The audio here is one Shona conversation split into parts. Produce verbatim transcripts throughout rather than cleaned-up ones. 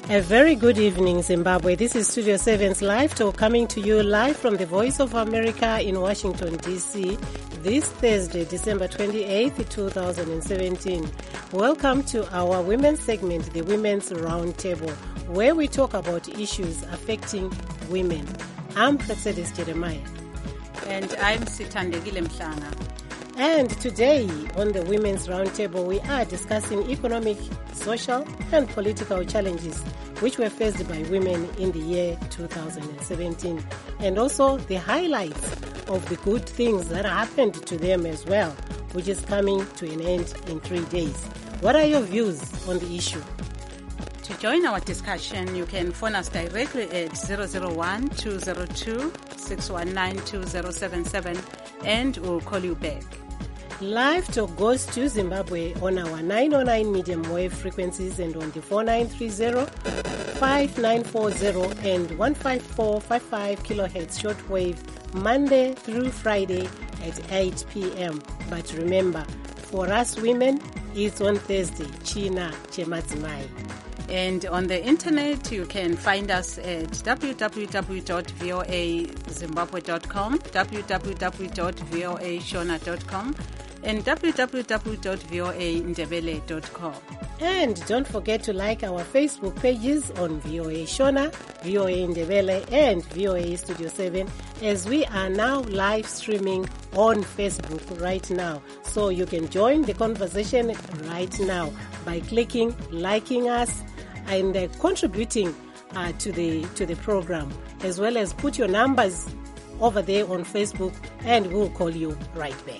A very good evening, Zimbabwe. This is Studio seven's Live Talk coming to you live from the Voice of America in Washington, D C this Thursday, December twenty-eighth, two thousand seventeen. Welcome to our women's segment, the Women's Roundtable, where we talk about issues affecting women. I'm Praxedis Jeremiah. And I'm Sithandekile Mhlanga. And today on the Women's Roundtable, we are discussing economic, social, and political challenges which were faced by women in the year two thousand seventeen, and also the highlights of the good things that happened to them as well, which is coming to an end in three days. What are your views on the issue? To join our discussion, you can phone us directly at zero zero one, two zero two, six one nine, two zero seven seven and we'll call you back. Live Talk goes to Zimbabwe on our nine oh nine medium wave frequencies and on the four nine three zero, five nine four zero and one five four five five kilohertz shortwave Monday through Friday at eight p.m. But remember, for us women, it's on Thursday, China Chemadzimai. And on the internet, you can find us at w w w dot v o a zimbabwe dot com, w w w dot v o a shona dot com, and w w w dot v o a ndebele dot com. And don't forget to like our Facebook pages on V O A Shona, V O A Ndebele, and V O A Studio seven, as we are now live streaming on Facebook right now. So you can join the conversation right now by clicking, liking us, and uh, contributing uh, to the to the program, as well as put your numbers over there on Facebook, and we'll call you right back.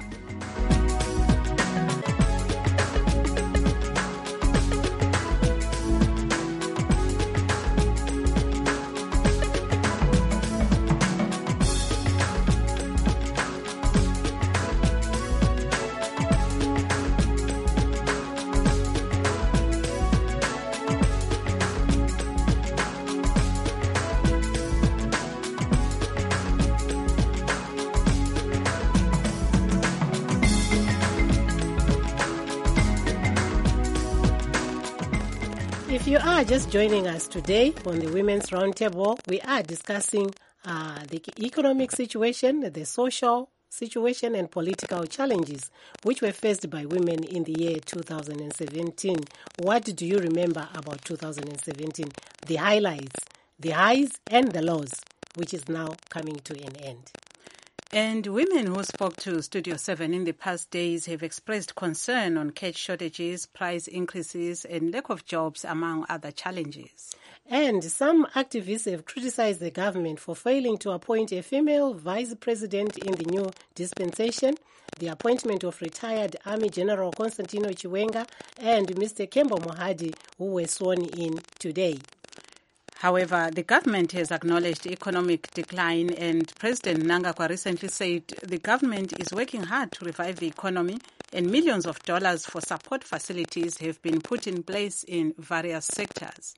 If you are just joining us today on the Women's Roundtable, we are discussing uh, the economic situation, the social situation, and political challenges which were faced by women in the year two thousand seventeen. What do you remember about two thousand seventeen? The highlights, the highs, and the lows, which is now coming to an end. And women who spoke to Studio seven in the past days have expressed concern on cash shortages, price increases, and lack of jobs, among other challenges. And some activists have criticized the government for failing to appoint a female vice president in the new dispensation, the appointment of retired Army General Constantino Chiwenga and Mister Kembo Mohadi, who were sworn in today. However, the government has acknowledged economic decline, and President Mnangagwa recently said the government is working hard to revive the economy, and millions of dollars for support facilities have been put in place in various sectors.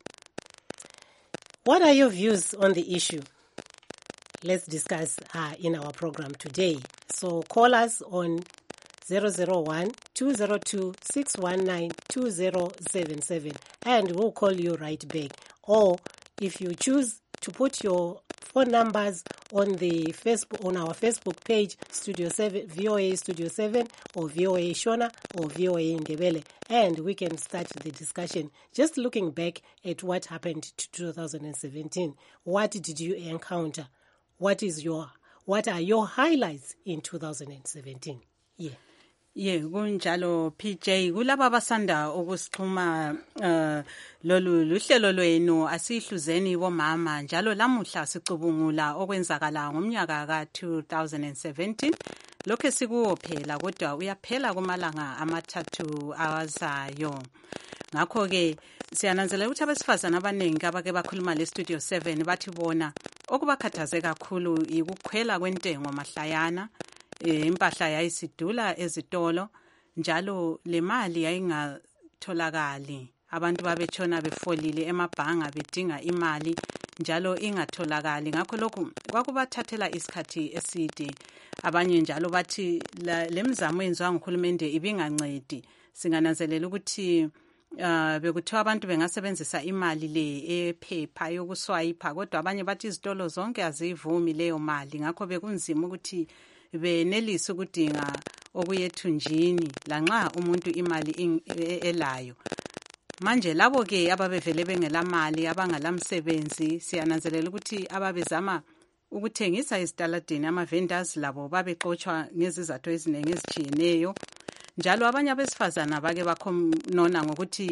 What are your views on the issue? Let's discuss uh, in our program today. So call us on zero zero one, two zero two, six one nine, two zero seven seven and we'll call you right back. Or if you choose to put your phone numbers on the Facebook, on our Facebook page, Studio seven, V O A Studio seven, or V O A Shona, or V O A Ndebele, and we can start the discussion. Just looking back at what happened to two thousand seventeen, what did you encounter? What is your, what are your highlights in two thousand seventeen? Yeah. Yeah, kunjalo P J kulaba basanda ukusixhuma uh, lolu luhlelo lwenu asihluzeni bomama njalo lamuhla sicubungula okwenzakala ngomnyaka ka two thousand seventeen. Lokho sikuwo phela kodwa uyaphela kumalanga amathathu awazayo. Ngakho ke siyananzela ukuthi abesifazana abaningi abake bakhuluma le Studio seven bathi bona okubakhathaze kakhulu ikukhwela kwentengo mahlayana. Impahla yayisidula ezitolo njalo le mali yayingatholakali, abantu babetshona befolile emabhanga bedinga imali njalo ingatholakali. Ngakho lokhu kwakubathathela isikhathi eside. Abanye njalo bathi lemizamo yenziwa nguhulumende ibingancedi. Singananzelela ukuthi Uh bekuthiwa abantu bengasebenzisa imali le ephepha yokuswayipha kodwa abanye bathi izitolo zonke azivumi leyo mali ngakho bekunzima ukuthi benelise ukudinga okuyethunjini lanxa umuntu imali elayo. Manje labo ke ababevele bengelamali abangalamsebenzi siyananzelela ukuthi ababezama ukuthengisa esitaladini ama vendors labo babexotsha ngezizathu eziningi ezitshiyeneyo. Njalo abanye abesifazana bake bakhonona ngokuthi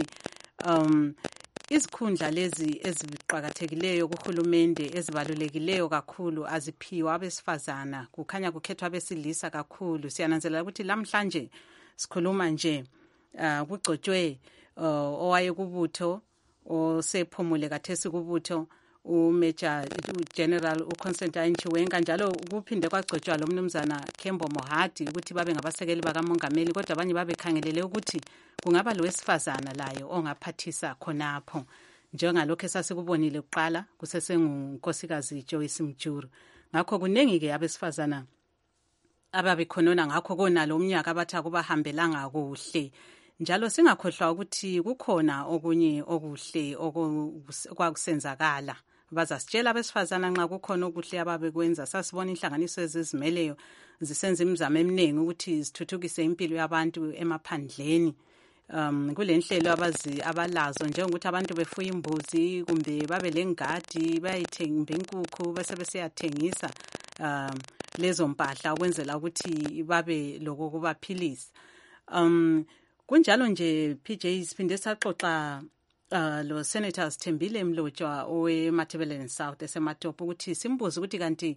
um izikhundla lezi eziqhakathekileyo kuhulumende ezibalulekileyo kakhulu aziphiwa abesifazana kukhanya kukhethwa abesilisa kakhulu. Siyananzelela ukuthi lamhlanje sikhuluma nje uh, kugcotshwe uh, owaye kubutho osephumule kathesi kubutho uMajor General uConstantine Chiwenga njalo kuphinde kwagcotshwa lo mnumzana Kembo Mohadi ukuthi babe ngabasekeli bakamongameli kodwa abanye babekhangelele ukuthi kungaba lo wesifazana laye ongaphathisa khonapho njengalokho esasikubonile kuqala kusesengunkosikazi Joyce Mjuru. Ngakho kunengi ke abesifazana ababekhonona ngakho konalo umnyaka abathi akubahambelanga kuhle. Njalo singakhohlwa ukuthi kukhona okunye okuhle okwakusenzakala. Bazasitshela abesifazana nxa kukhona okuhle ababekwenza. Sasibona inhlanganiso ezizimeleyo zisenza imizamo eminingi ukuthi zithuthukise impilo yabantu emaphandleni. Um kulenhlelo abazi abalazo njengokuthi abantu befuya imbuzi kumbe babe lengadi bayithengisa inkukhu bese besiyathengisa um lezo mpahla ukwenzela ukuthi babe lokho kubaphilisa. Um kunjalo nje P J siphinde saxoxa uh, lo Senator Sithembile Mlotshwa owe Matabeleland South eseMatopo ukuthi simbuze ukuthi kanti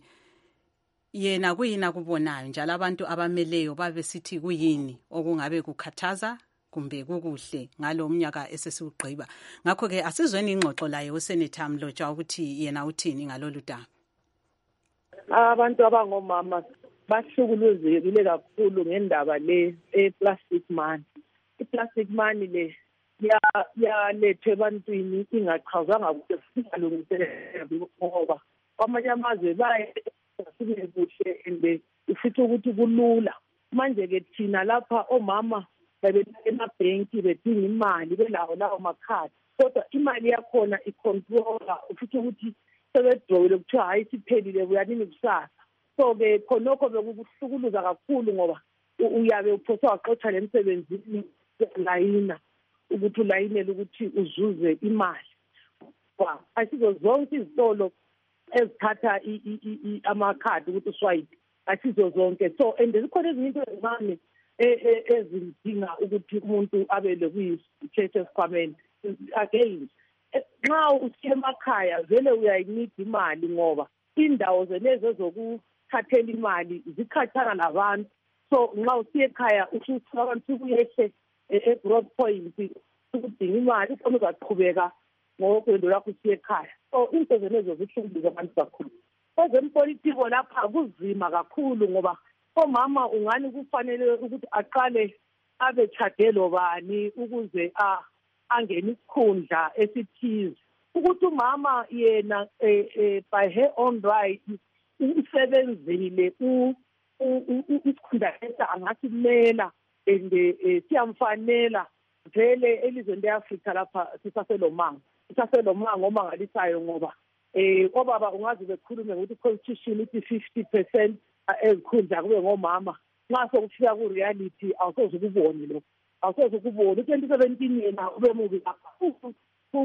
yena kuyini akubonayo njalo abantu abameleyo babe sithi kuyini okungabe kukhathaza kumbe kukuhle ngalo umnyaka esesiugqiba. Ngakho ke asizweni ingxoxo laye uSenator Mlotshwa ukuthi yena uthini ngalolu daba. Abantu abangomama bahlukuluzekile kakhulu ngendaba le e-plastic money. I-plastic money le yalethwe ebantwini ingachazwanga ukuthi singalungiselela ngoba kwamanye amazwe bayasibe kuhle and ifithi ukuthi kulula. Manje ke thina lapha omama bebemabhenki bedinga imali belawo lawo makhadi kodwa imali yakhona icontrola ufithi ukuthi sebedrowile kuthiwa hayi siphelile buyanini kusasa. So ke khonokho bekuhlukuluza kakhulu ngoba uyabe uphoswa waqotha lemsebenzini layina ukuthi ulayinele ukuthi uzuze imali. Wa asizo zonke izitolo ezithatha amakhadi ukuthi uswipe asizo zonke. So and zikhona izinto ezincane ezidinga ukuthi umuntu abe lokuyi-cash esikhwameni. Again nxa usiya emakhaya vele uyayinida imali ngoba indawo zenezi ezokuthathela imali zikhathana nabantu. So nxa usiya ekhaya usuthola abantu kuyehle e-Broad Point ukudinga imali khona uzaqhubeka ngokwendo lakho usiya ekhaya. So into zenezo zihlunguza abantu kakhulu. Kwezempolitiko lapha kuzima kakhulu ngoba omama ungani kufanele ukuthi aqale abe chadelo bani ukuze a angena isikhundla esithize ukuthi umama yena by her own right usebenzile isikhundla lesa angasimela and siyamfanela vele elizweni leAfrika lapha sisaselomanga sisaselomanga omangalisayo ngoba eh obaba ungazi bekhulume ukuthi constitution ithi fifty percent ezikhundla kube ngomama nxa sokufika ku reality awusoze ukubone lo awusoze ukubone twenty seventeen yena ube mubi kakhulu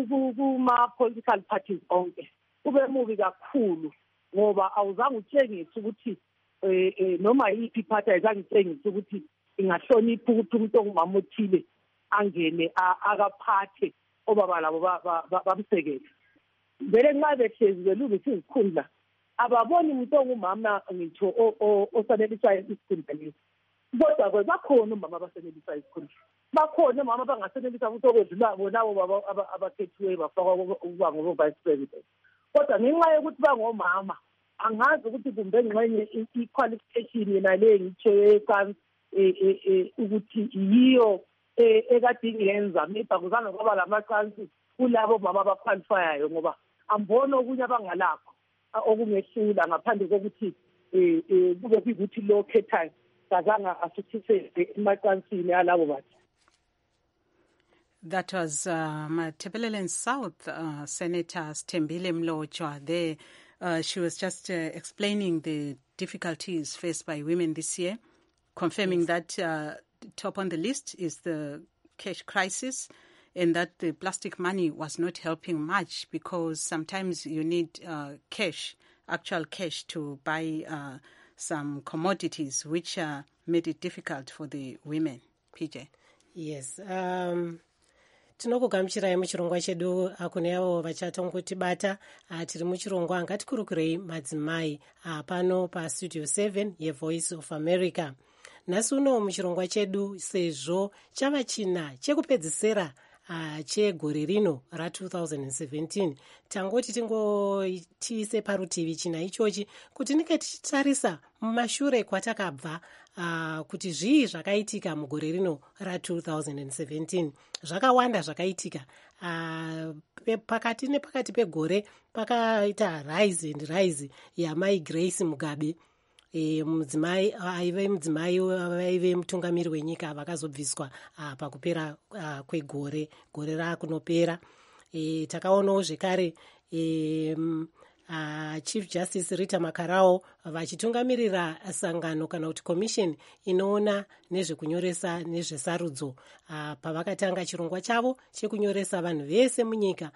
kuma political parties onke ube mubi kakhulu ngoba awuzange utshengise ukuthi eh noma yipi party ayizange utshengise ukuthi ingahlonipha ukuthi umuntu ongumama uthile angene akaphathe obaba labo bamsekele vele nxa behlezi belungisa izikhundla ababoni umuntu ongumama ngitho osanelisa isikhundla lesi kodwa ke bakhona umama abasenelisa isikhundla bakhona umama abangasenelisa ukuthi okwedlula bona labo abakhethiwe bafakwa ukuba ngoba vice president kodwa ngenxa yokuthi bangomama angazi ukuthi kumbe ngxenye i-qualification yena le ngitsho ekansi ukuthi yiyo ekade ingenza maybe kuzange kwaba lamachance kulabo mama abaqualifyayo ngoba ambona okunye abangalakho okungehlula ngaphandle kokuthi eh kube kuyithi lo khethayo kazanga asithise emacansini alabo bathi. That was uh, Matabeleland South uh, Senator Stembile Mlojwa. There, uh, she was just uh, explaining the difficulties faced by women this year, confirming yes. that uh, top on the list is the cash crisis, and that the plastic money was not helping much because sometimes you need uh, cash, actual cash, to buy uh, some commodities, which uh, made it difficult for the women. P J. Yes. Um, tinokugamuchirai muchirongwa chedu kune avo vachatongotibata tiri muchirongwa ngatikurukurei madzimai pano pastudio seven yevoice of America. Nhasi uno muchirongwa chedu sezvo chava china chekupedzisira Uh, chegore rino ra two thousand seventeen tangoti tingotiise parutivi china ichochi kuti tinenge tichitarisa mumashure kwatakabva uh, kuti zvii zvakaitika mugore rino ra two thousand seventeen. Zvakawanda zvakaitika uh, pakati nepakati pegore pakaita rise and rise yamai Grace Mugabe. E, mudzimai aive mudzimai vaive mutungamiri wenyika vakazobviswa uh, pakupera uh, kwegore gore rakunopera. E, takaonawo zvekare e, uh, Chief Justice Rita Makarao vachitungamirira sangano kana kuti commission inoona nezvekunyoresa nezvesarudzo uh, pavakatanga chirongwa chavo chekunyoresa vanhu vese munyika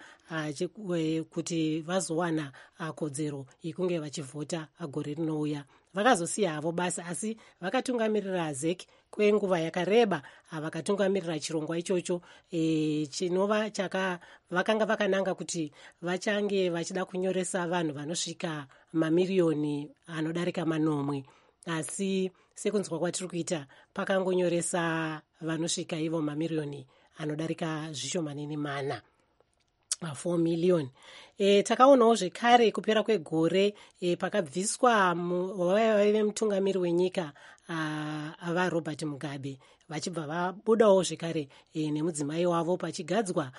uh, kuti vazowana uh, kodzero yekunge vachivhota uh, gore rinouya. Vakazosiya havo basa asi vakatungamirira Z E C kwenguva yakareba vakatungamirira chirongwa ichocho e, chinova chaka vakanga vakananga kuti vachange vachida kunyoresa vanhu vanosvika mamiriyoni anodarika manomwe, asi sekunzwa kwatiri kuita pakangonyoresa vanosvika ivo mamiriyoni anodarika zvishomanini mana four million. E, takaonawo zvekare kupera kwegore e, pakabviswa vaive mutungamiri wenyika ava Robert Mugabe vachibva vabudawo zvekare e, nemudzimai wavo pachigadzwa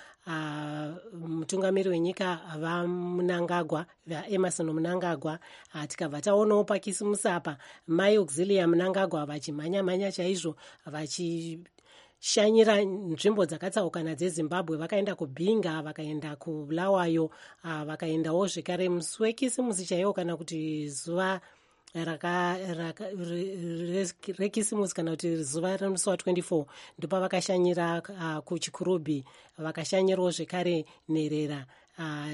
mutungamiri wenyika ava Mnangagwa vaEmerson Mnangagwa. Tikabva taonawo pakisimusi apa mai Auxilia Mnangagwa vachimhanya-mhanya chaizvo vachi shanyira nzvimbo dzakatsaukana dzeZimbabwe. Vakaenda kubhinga, vakaenda kuBulawayo, uh, vakaendawo zvekare musi wekisimusi chaiwo kana kuti zuva rekisimusi kana kuti zuva remusi wa twenty-four ndipo vakashanyira uh, kuchikurubhi, vakashanyirawo zvekare nherera uh,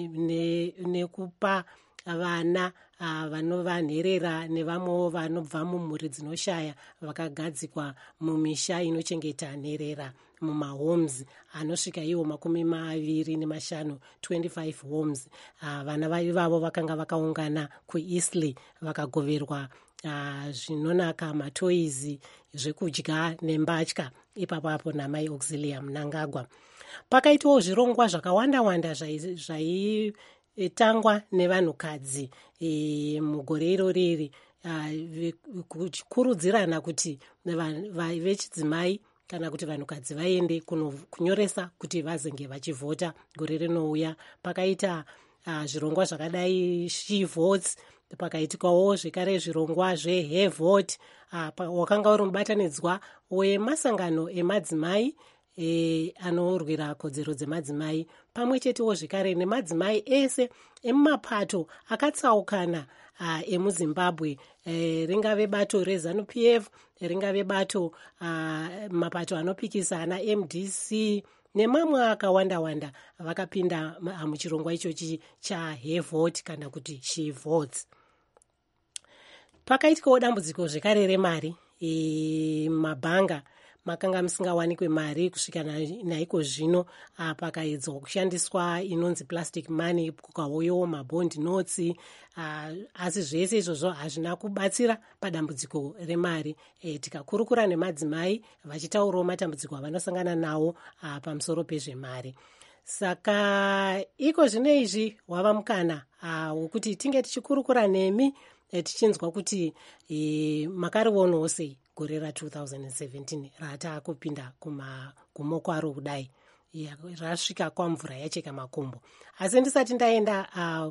nekupa ne, ne vana uh, vanovanherera nevamwewo vanobva mumhuri dzinoshaya vakagadzikwa mumisha inochengeta nherera mumahomes anosvika iwo makumi maviri nemashanu twenty-five homes. Uh, vana ivavo vakanga vakaungana kuEastleigh vakagoverwa uh, zvinonaka matoizi zvekudya nembatya ipapapo namai Auxilia Mnangagwa. Pakaitwawo zvirongwa zvakawanda-wanda zvai, zvai tangwa nevanhukadzi e, mugore iroriri uh, kukurudzirana kuti vechidzimai kana kuti vanhukadzi vaende kunyoresa kuti vazenge vachivhota gore rinouya. Pakaita uh, zvirongwa zvakadai She Votes, pakaitikawo zvekare zvirongwa zveHair Vote uh, wakanga uri mubatanidzwa wemasangano emadzimai E, anorwira kodzero dzemadzimai pamwe chetewo zvekare nemadzimai ese emumapato akatsaukana uh, emuZimbabwe, e, ringave bato reZANU-P F, ringave bato uh, mapato anopikisana M D C nemamwe akawanda-wanda vakapinda muchirongwa ichochi chaHair Vote kana kuti She Votes. Pakaitikawo dambudziko zvekare remari e, mabhanga makanga musingawanikwe mari kusvika naiko zvino pakaedzwa kushandiswa inonzi plastic money, kukauyawo mabond notes, asi zvese izvozvo hazvina kubatsira padambudziko remari. E, tikakurukura nemadzimai vachitaurawo matambudziko avanosangana nawo pamusoro pezvemari. Saka iko zvino izvi wava mukana wekuti tinge tichikurukura nemi e, tichinzwa kuti e, makarionawo sei gore ra two thousand seventeen ratakupinda kumagumo kwaro kudai rasvika kwamvura yacheka makumbo. Asi ndisati ndaenda uh,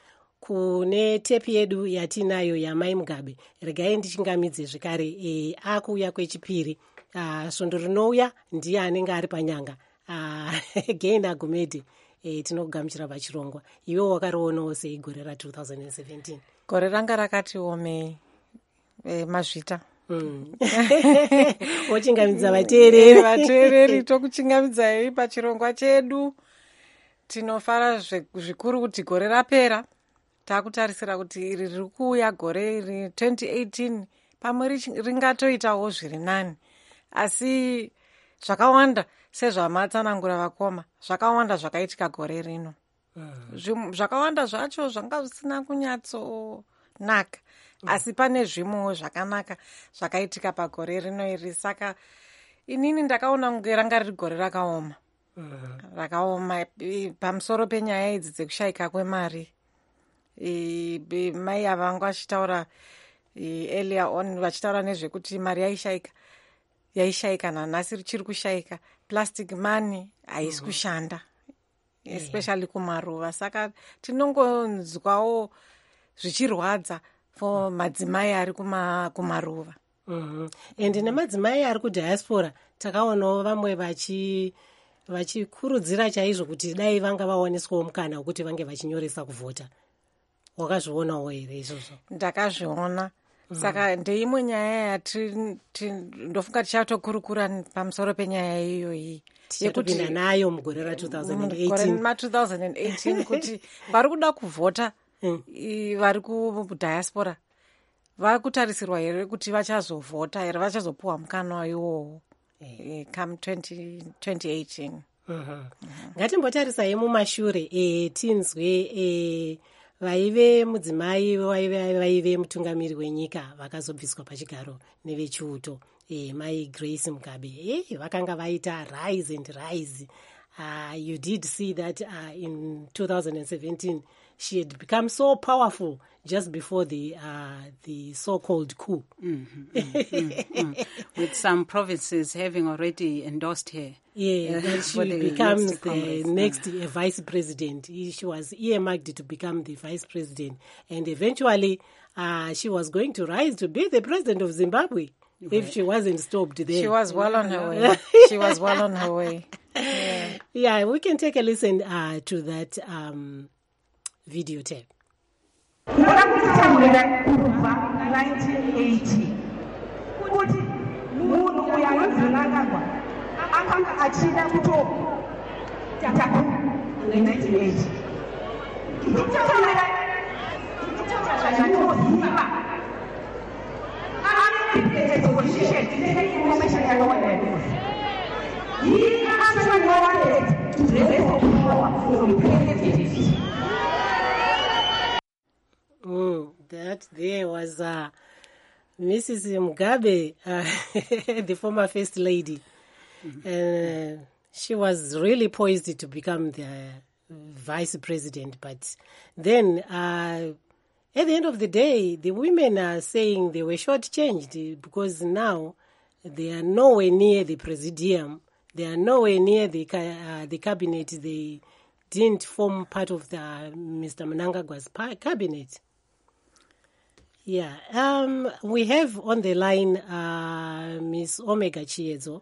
kune tepi yedu yatinayo yamai Mugabe, regai ndichingamidze zvekare e, akuuya kwechipiri uh, svondo rinouya ndiye anenge ari panyanga uh, again Agumede, eh, tinokugamuchira pachirongwa. Iwe wakarionawo sei gore ra twenty seventeen? Gore ranga rakati omei eh, mazvita Mm. Ochingamidza vateereri vateereri tokuchingamidzai pachirongwa chedu. Tinofara zvikuru kuti gore rapera. Takutarisira kuti iri riri kuuya gore iri twenty eighteen pamwe ringatoitawo zviri nani. Asi zvakawanda sezvamatsanangura vakoma, zvakawanda zvakaitika gore rino. Mm. Zvakawanda zvacho zvanga zvisina kunyatsonaka. Asi pane zvimwewo zvakanaka zvakaitika pagore rino iri. Saka inini ndakaona kunge ranga riri gore rakaoma. Uh-huh. Rakaoma pamusoro penyaya idzi dzekushayika kwemari. E, mai avangu vachitaura earlier on vachitaura nezvekuti mari yaishayika yaishayika nanhasi chiri kushayika. Plastic money haisi kushanda. Uh-huh. Especially kumaruva. Saka tinongonzwawo zvichirwadza for madzimai ari kuma kumaruva. Mhm. And nemadzimai ari kudiaspora takaonawo vamwe vachi vachikurudzira chaizvo kuti dai vanga vawaniswawo mukana wekuti vange vachinyoresa kuvhota. Wakazvionawo here izvozvo? Ndakazviona. Mm. Saka ndeimwe nyaya yati ndofunga tichatokurukura pamusoro penyaya iyoyi yekuti nayo mugore ra twenty eighteen ma twenty eighteen kuti vari kuda kuvhota. Mm. Vari kudiaspora vari kutarisirwa here kuti vachazovhota here, vachazopuwa mukana iwowo eh. come twenty eighteen. Uh-huh. Uh-huh. Ngatimbotarisai mumashure e, tinzwe e, vaive mudzimai vaive, vaive mutungamiri wenyika vakazobviswa pachigaro nevechiuto e, mai Grace Mugabe. E, vakanga vaita rise and rise. Uh, you did see that uh, in twenty seventeen she had become so powerful just before the uh, the so-called coup. Mm-hmm, mm-hmm, mm-hmm. With some provinces having already endorsed her. Yeah, uh, that she becomes the next uh, vice president. She was earmarked to become the vice president. And eventually uh, she was going to rise to be the president of Zimbabwe. Right. If she wasn't stopped there. She was well on her way. She was well on her way. Yeah, yeah, we can take a listen uh, to that um, video tape. nineteen eighty. Kuti munhu uyanozvinangagwa akanga achida kutotaku nineteen eighty. Ndikutaura zvandinoziva. Ane position ine information yakawanda yainozi. He actually wanted to raise power from president. Mm, that there was uh, Missus Mugabe, uh, the former first lady. Mm-hmm. And uh, she was really poised to become the vice president. But then, uh, at the end of the day, the women are saying they were shortchanged because now they are nowhere near the presidium. They are nowhere near the uh, the cabinet. They didn't form part of the Mister Mnangagwa's cabinet. Yeah, um, we have on the line uh, Miss Omega Chiezo.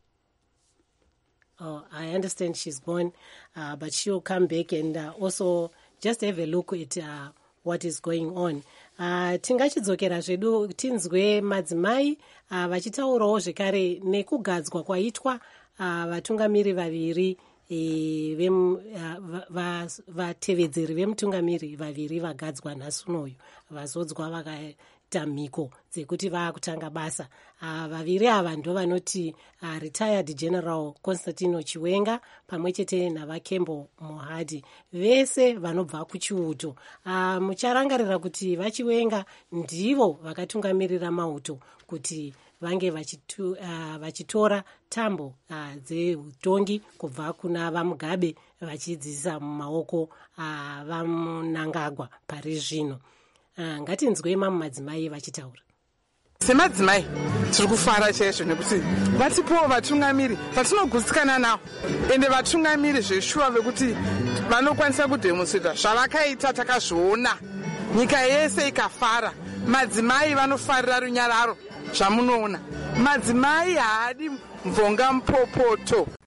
Oh, I understand she's gone, uh, but she'll come back and uh, also just have a look at uh, what is going on. Uh, tingachidzokera zvedu tinzwe madzimai uh, vachitaurawo zvekare nekugadzwa kwaitwa uh, vatungamiri vaviri e, vem, uh, vatevedzeri vemutungamiri vaviri vagadzwa nhasi unoyu vazodzwa vakaita mhiko dzekuti vaakutanga basa. Uh, vaviri ava ndo vanoti uh, retired general Constantino Chiwenga pamwe chete navakembo Mohadi, vese vanobva kuchiuto. Uh, mucharangarira kuti vachiwenga ndivo vakatungamirira mauto kuti vange vachitu, uh, vachitora tambo uh, dzeutongi kubva kuna vaMugabe vachidzisa mumaoko uh, vaMnangagwa pari zvino. Uh, ngatinzwe mamwe madzimai vachitaura. Semadzimai tiri kufara chaizvo nekuti vatipowo vatungamiri vatinogutsikana navo ende vatungamiri zveshuwa vekuti vanokwanisa kudhemonstrata zvavakaita. Takazviona nyika yese ikafara. Madzimai vanofarira runyararo zvamunoona. Madzimai haadi mvonga mupopoto.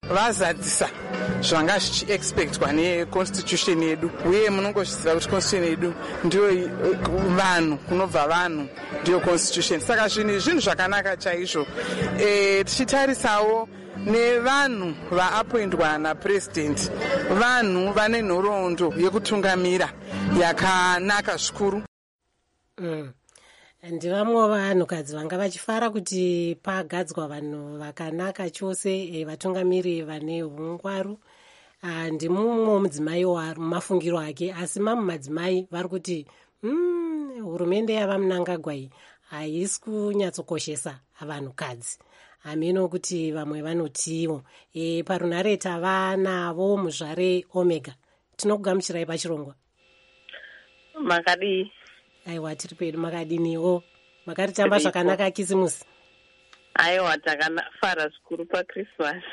vazadzisa zvanga zvichiexpectwa neconstitution yedu, uye munongozviziva kuti constitution yedu ndiyo vanhu, kunobva vanhu ndiyo constitution. Saka zvinhu zvinhu zvakanaka chaizvo. E, tichitarisawo nevanhu vaapoindwa napresident, vanhu vane nhoroondo yekutungamira yakanaka zvikuru. mm. Ndivamwe vanhukadzi vanga vachifara kuti pagadzwa vanhu vakanaka chose, e, vatungamiri vane ungwaru. Ndimumwe mudzimai mumafungiro ake, asi mamwe madzimai vari kuti mm, hurumende yavamunangagwa iyi haisi kunyatsokoshesa vanhukadzi. Hameno kuti vamwe vanotiwo. E, parunareta vanavo muzvare Omega. Tinokugamuchirai pachirongwa. Makadii? Aiwa, tiri pedu. Makadiniwo? Makaritamba zvakanaka Kisimusi? Aiwa, takafara zvikuru paChristmas.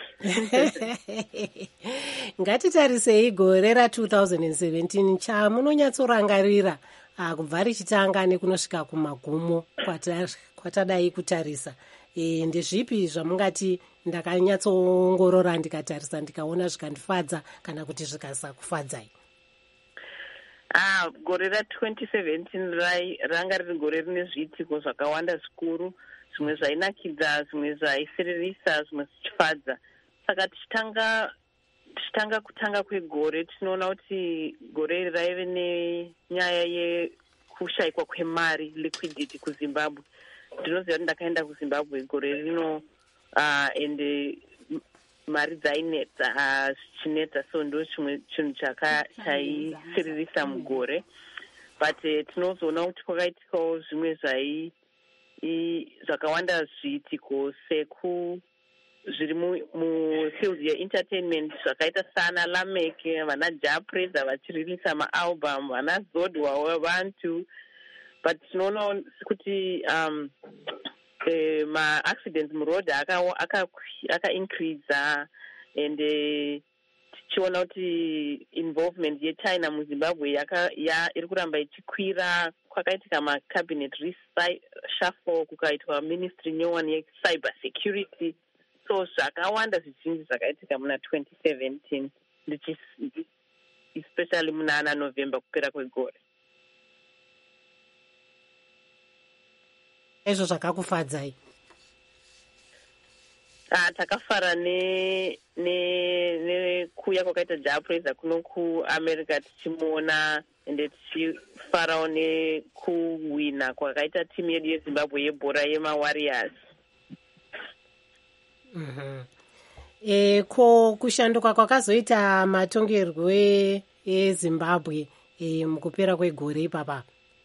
Ngatitarisei gore ra-twenty seventeen chamunonyatsorangarira kubva richitanga nekunosvika kumagumo kwatadai kutarisa. E, ndezvipi zvamungati ndakanyatsoongorora ndikatarisa ndikaona zvikandifadza kana kuti zvikasakufadzai? Ah, gore ra-twenty seventeen ranga riri gore rine zviitiko zvakawanda zvikuru, zvimwe zvainakidza, zvimwe zvaisererisa, zvimwe zvichifadza. Saka tichitanga tichitanga kutanga kwegore tinoona kuti gore iri raive nenyaya yekushayikwa kwemari, liquidity kuZimbabwe. Ndinoziva kuti ndakaenda kuZimbabwe gore rino, uh, ende mari dzainetsa zvichinetsa, so ndo chimwe chinhu chaisererisa mugore. But uh, tinozoona kuti kwakaitikawo zvimwe zvai zvakawanda zviitiko seku zviri mufield yeentertainment zvakaita sana Lamek, vana Japreza vachiririsa maalbum, vana Zodwa vantu. But tinoona kuti um, eh, ma-accidents muroad aka-increase and tichiona kuti involvement yechina muZimbabwe iri kuramba ichikwira. Kwakaitika ma-cabinet reshuffle, kukaitwa ministry nyowani yecyber security. So zvakawanda zvizhinji zvakaitika muna twenty seventeen, especially muna ana November kupera kwegore. Izvo zvakakufadzai? Ah, takafara ne ne nekuuya kwakaita Japreza kuno kuAmerica tichimuona, ende tichifarawo nekuwina kwakaita timu yedu yeZimbabwe yebhora yemaWarriors. Mhm. E, ko kushanduka kwakazoita matongerwo eZimbabwe e, mukupera kwegore ipapa.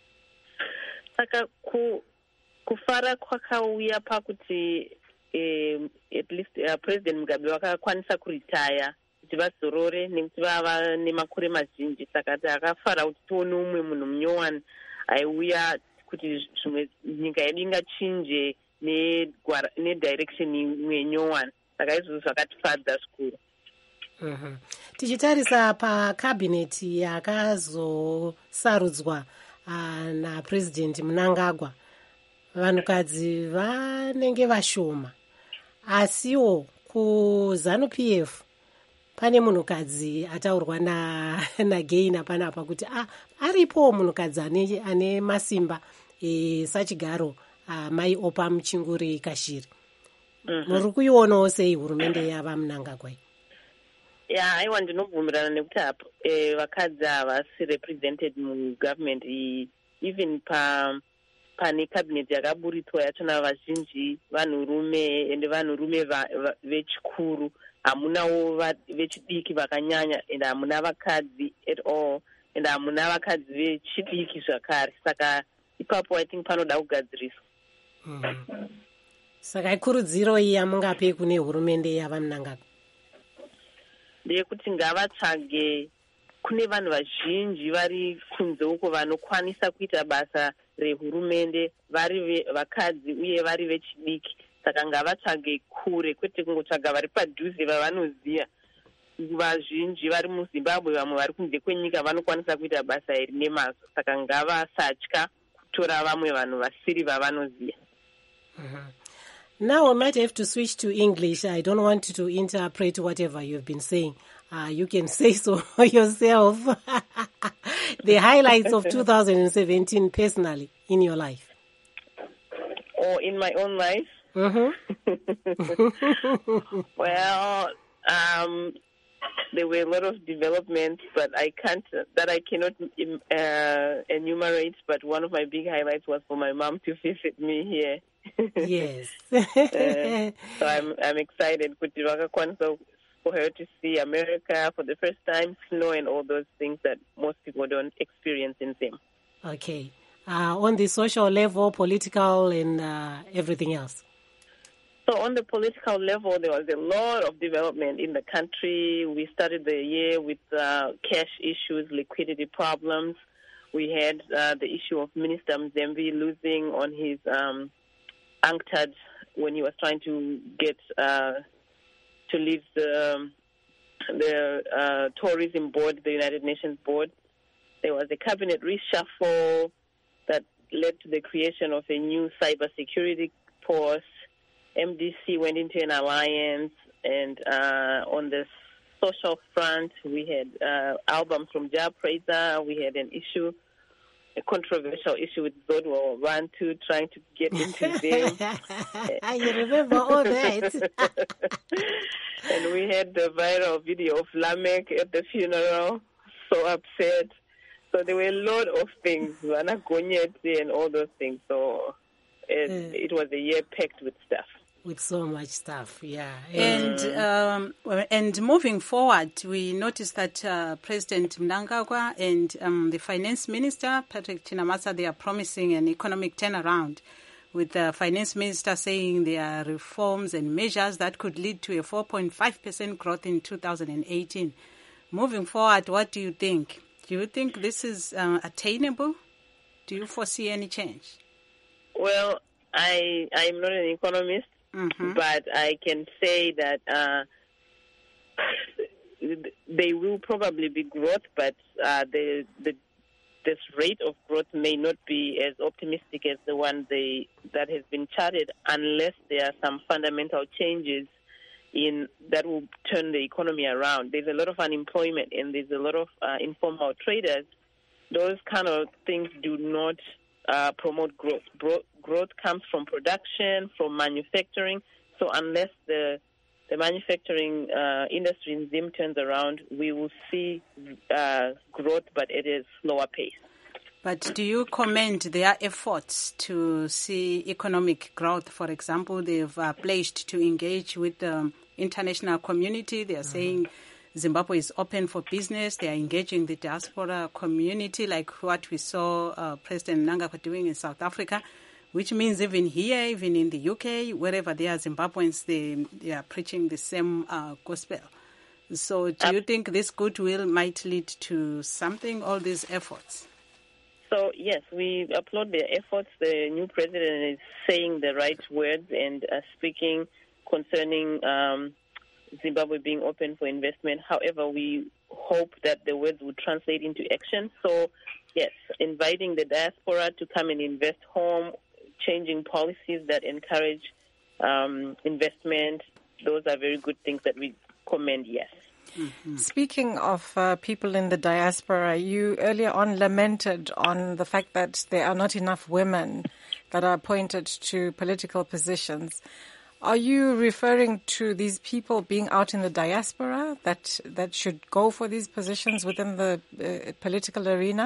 Saka ku kufara kwakauya pakuti eh, at least uh, President Mugabe wakakwanisa kuritaya kuti vazorore nekuti vava nemakore mazhinji. Saka akafara kuti tione umwe munhu munyowani aiuya kuti zvimwe nyika yedu ingachinje nedirection imwe nyowani. Saka izvozvo zvakatifadza zvikuru. Mhm. Tichitarisa pakabineti yakazosarudzwa uh, naPresident Mnangagwa, vanhukadzi vanenge vashoma, asiwo kuZANU-P F pane munhukadzi ataurwa naGaina panapa kuti ah, aripo munhukadzi ane, ane masimba e, sachigaro ah, mai Opa Muchinguri Kashiri. Muri mm-hmm. kuionawo sei hurumende yava Mnangagwa? Ya, aiwa, ndinobvumirana nekuti eh, vakadzi havasi represented mugovernment iyi. Even pa pane cabinet yakaburitswa yachona vazhinji vanhurume, ende vanhurume vechikuru. Hamunawo vechidiki vakanyanya, ende hamuna vakadzi at all, ende hamuna vakadzi vechidiki zvakare. Saka ipapo I think panoda kugadziriswa. Mm. Saka ikurudziro iyi yamungape kune hurumende yava Mnangagwa Mhm. Now I might have to switch to English. I don't want to interpret whatever you've been saying. Uh, you can say so yourself. The highlights of two thousand seventeen personally in your life. Or in my own life? Mm-hmm. Well, um, there were a lot of developments, but I can't, that I cannot uh, enumerate, but one of my big highlights was for my mom to visit me here. Yes. uh, so I'm I'm excited for her to see America for the first time, snow and all those things that most people don't experience in Zim. Okay. Uh, on the social level, political and uh, everything else. So on the political level, there was a lot of development in the country. We started the year with uh, cash issues, liquidity problems. We had uh, the issue of Minister Mzembe losing on his um, UNCTAD when he was trying to get uh, to leave the, um, the uh, tourism board, the United Nations board. There was a cabinet reshuffle that led to the creation of a new cybersecurity force. M D C went into an alliance, and uh, on the social front, we had uh, albums from Jah Prayzah. We had an issue, a controversial issue with Zodwa Bantu trying to get into them. You remember all that. And we had the viral video of Lamek at the funeral, so upset. So there were a lot of things, Wana Gonyeti and all those things. So it, mm. it was a year packed with stuff. With so much stuff, yeah. And um, and moving forward, we noticed that uh, President Mnangagwa and um, the Finance Minister, Patrick Chinamasa, they are promising an economic turnaround, with the Finance Minister saying there are reforms and measures that could lead to a four point five percent growth in two thousand eighteen. Moving forward, what do you think? Do you think this is uh, attainable? Do you foresee any change? Well, I I'm not an economist. Mm-hmm. But I can say that uh, there will probably be growth, but uh, the, the this rate of growth may not be as optimistic as the one they, that has been charted, unless there are some fundamental changes in that will turn the economy around. There's a lot of unemployment, and there's a lot of uh, informal traders. Those kind of things do not uh, promote growth. Bro- growth comes from production, from manufacturing. So unless the the manufacturing uh, industry in Zim turns around, we will see uh, growth, but at a slower pace. But do you commend their efforts to see economic growth? For example, they've uh, pledged to engage with the international community. They are mm-hmm. saying Zimbabwe is open for business. They are engaging the diaspora community, like what we saw uh, President Mnangagwa doing in South Africa, which means even here, even in the U K, wherever there are Zimbabweans, they, they are preaching the same uh, gospel. So do you think this goodwill might lead to something, all these efforts? So, yes, we applaud their efforts. The new president is saying the right words and uh, speaking concerning um, Zimbabwe being open for investment. However, we hope that the words will translate into action. So, yes, inviting the diaspora to come and invest home, changing policies that encourage um, investment, those are very good things that we commend, yes. Mm-hmm. Speaking of uh, people in the diaspora, you earlier on lamented on the fact that there are not enough women that are appointed to political positions. Are you referring to these people being out in the diaspora that that should go for these positions within the uh, political arena?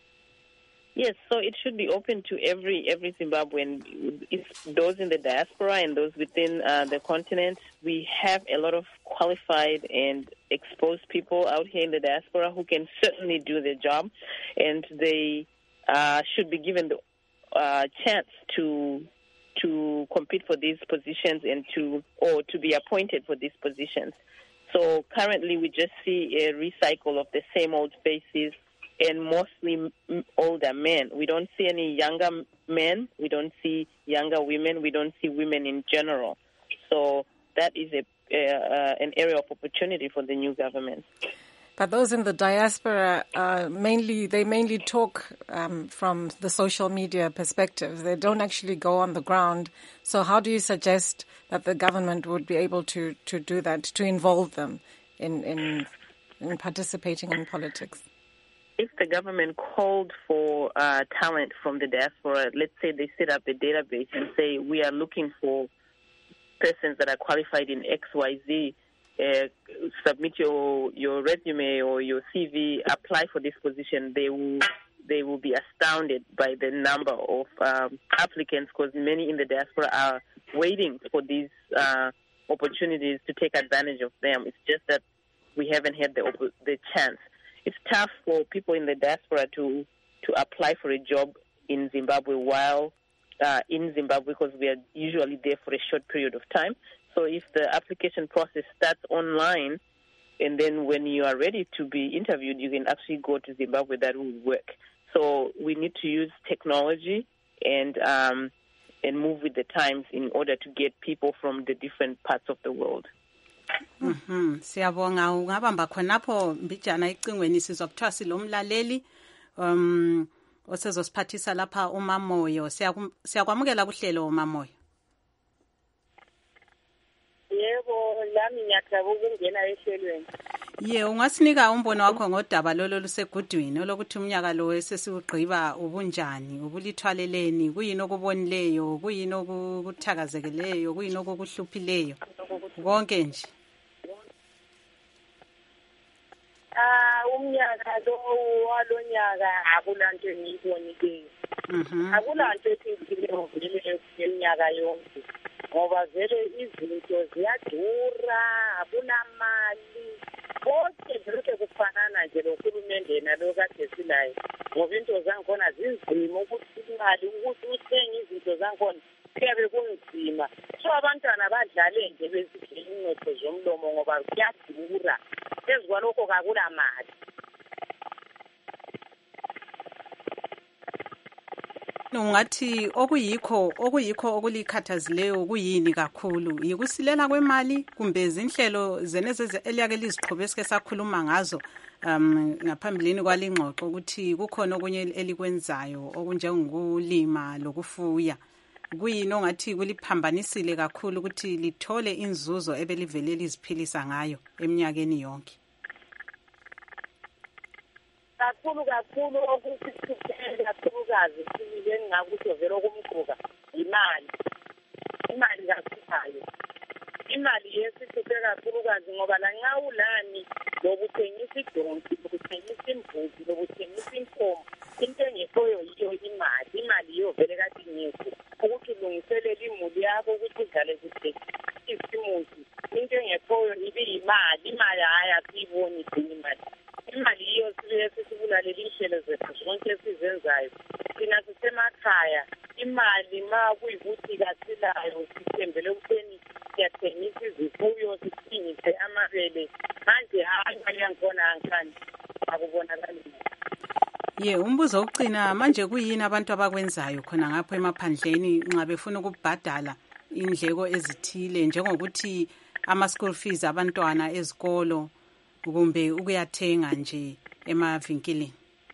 Yes, so it should be open to every every Zimbabwean. It's those in the diaspora and those within uh, the continent. We have a lot of qualified and exposed people out here in the diaspora who can certainly do the job, and they uh, should be given the uh, chance to to compete for these positions and to or to be appointed for these positions. So currently, we just see a recycle of the same old faces, and mostly older men. We don't see any younger men. We don't see younger women. We don't see women in general. So that is a, uh, uh, an area of opportunity for the new government. But those in the diaspora, uh, mainly they mainly talk um, from the social media perspective. They don't actually go on the ground. So how do you suggest that the government would be able to, to do that, to involve them in, in, in participating in politics? If the government called for uh, talent from the diaspora, let's say they set up a database and say, we are looking for persons that are qualified in X Y Z, uh, submit your, your resume or your C V, apply for this position, they will they will be astounded by the number of um, applicants, because many in the diaspora are waiting for these uh, opportunities to take advantage of them. It's just that we haven't had the, the chance. It's tough for people in the diaspora to, to apply for a job in Zimbabwe while uh, in Zimbabwe, because we are usually there for a short period of time. So if the application process starts online, and then when you are ready to be interviewed, you can actually go to Zimbabwe, that will work. So we need to use technology and um, and move with the times in order to get people from the different parts of the world. Mhm siyabonga ungabamba khonapho mbijana icingweni sizwa kuthiwa silomlaleli um osezosiphathisa lapha uMamoyo. Siyakwamukela kuhlelo uMamoyo. Yebo, lami ngiyathokoza ukungena ehlelweni. Ye, ungasinika umbono wakho ngodaba lolo lusegudwini olokuthi umnyaka lo esesiwugqiba ubunjani, ubulithwaleleni, kuyini okubonileyo, kuyini okuthakazekeleyo, kuyini okukuhluphileyo, konke nje. Ah, umnyaka lo walonyaka akulanto engiyibonileyo. Mhm. Akulanto ethinkileyo ngeminyaka yonke. Ngoba vele izinto ziyadura, akunamali. Konke vele kufanana nje lohulumende nalo kade silayo. Ngoba into zankhona zinzima ukuthi imali ukuthi uthenge izinto zankhona kuyabe kunzima. So abantwana badlale nje bezidlela inotho zomlomo ngoba kuyadura. Ezikwalokho kakulamali. Ungathi okuyikho okuyikho okulikhathazileyo kuyini kakhulu, yikusilela kwemali kumbe izinhlelo zeneze eliyake liziqhobe esike sakhuluma ngazo um ngaphambilini kwalingxoxo ukuthi kukhona okunye elikwenzayo okunjengokulima lokufuya, kuyini ongathi kuliphambanisile kakhulu ukuthi lithole inzuzo ebelivele liziphilisa ngayo eminyakeni yonke? Kakhulu kakhulu okusikhuphe kakhulukazi simile ngakuthi vele okumqhuka imali. Imali kakhulu. Imali yesikhuphe kakhulukazi ngoba la nxa ulani lokuthengisa idonki, lokuthengisa imbuzi, lokuthengisa inkomo, into engekhoyo yiyo imali. Imali yiyo vele kade ingekho. Ukuthi ulungiselele imuli yakho ukuthi idlale kuhle isimuzi. Into engekhoyo ibe imali. Imali hayi asiyiboni imali. Imali yiyo sibe sisibulalela inhlelo zethu zonke esizenzayo. Thina sisemakhaya, imali ma kuyikuthi kasilayo sithembele ukutheni siyathengisa izifuyo, sithengise amabele. Manje hayi imali yankhona ankani akubonakali. Ye, umbuzo ucina manje kuyini abantu abakwenzayo khona ngapho emaphandleni nxa befuna ukubhadala indleko ezithile njengokuthi ama school fees abantwana ezikolo kumbe ukuyathenga nje emavinkilini?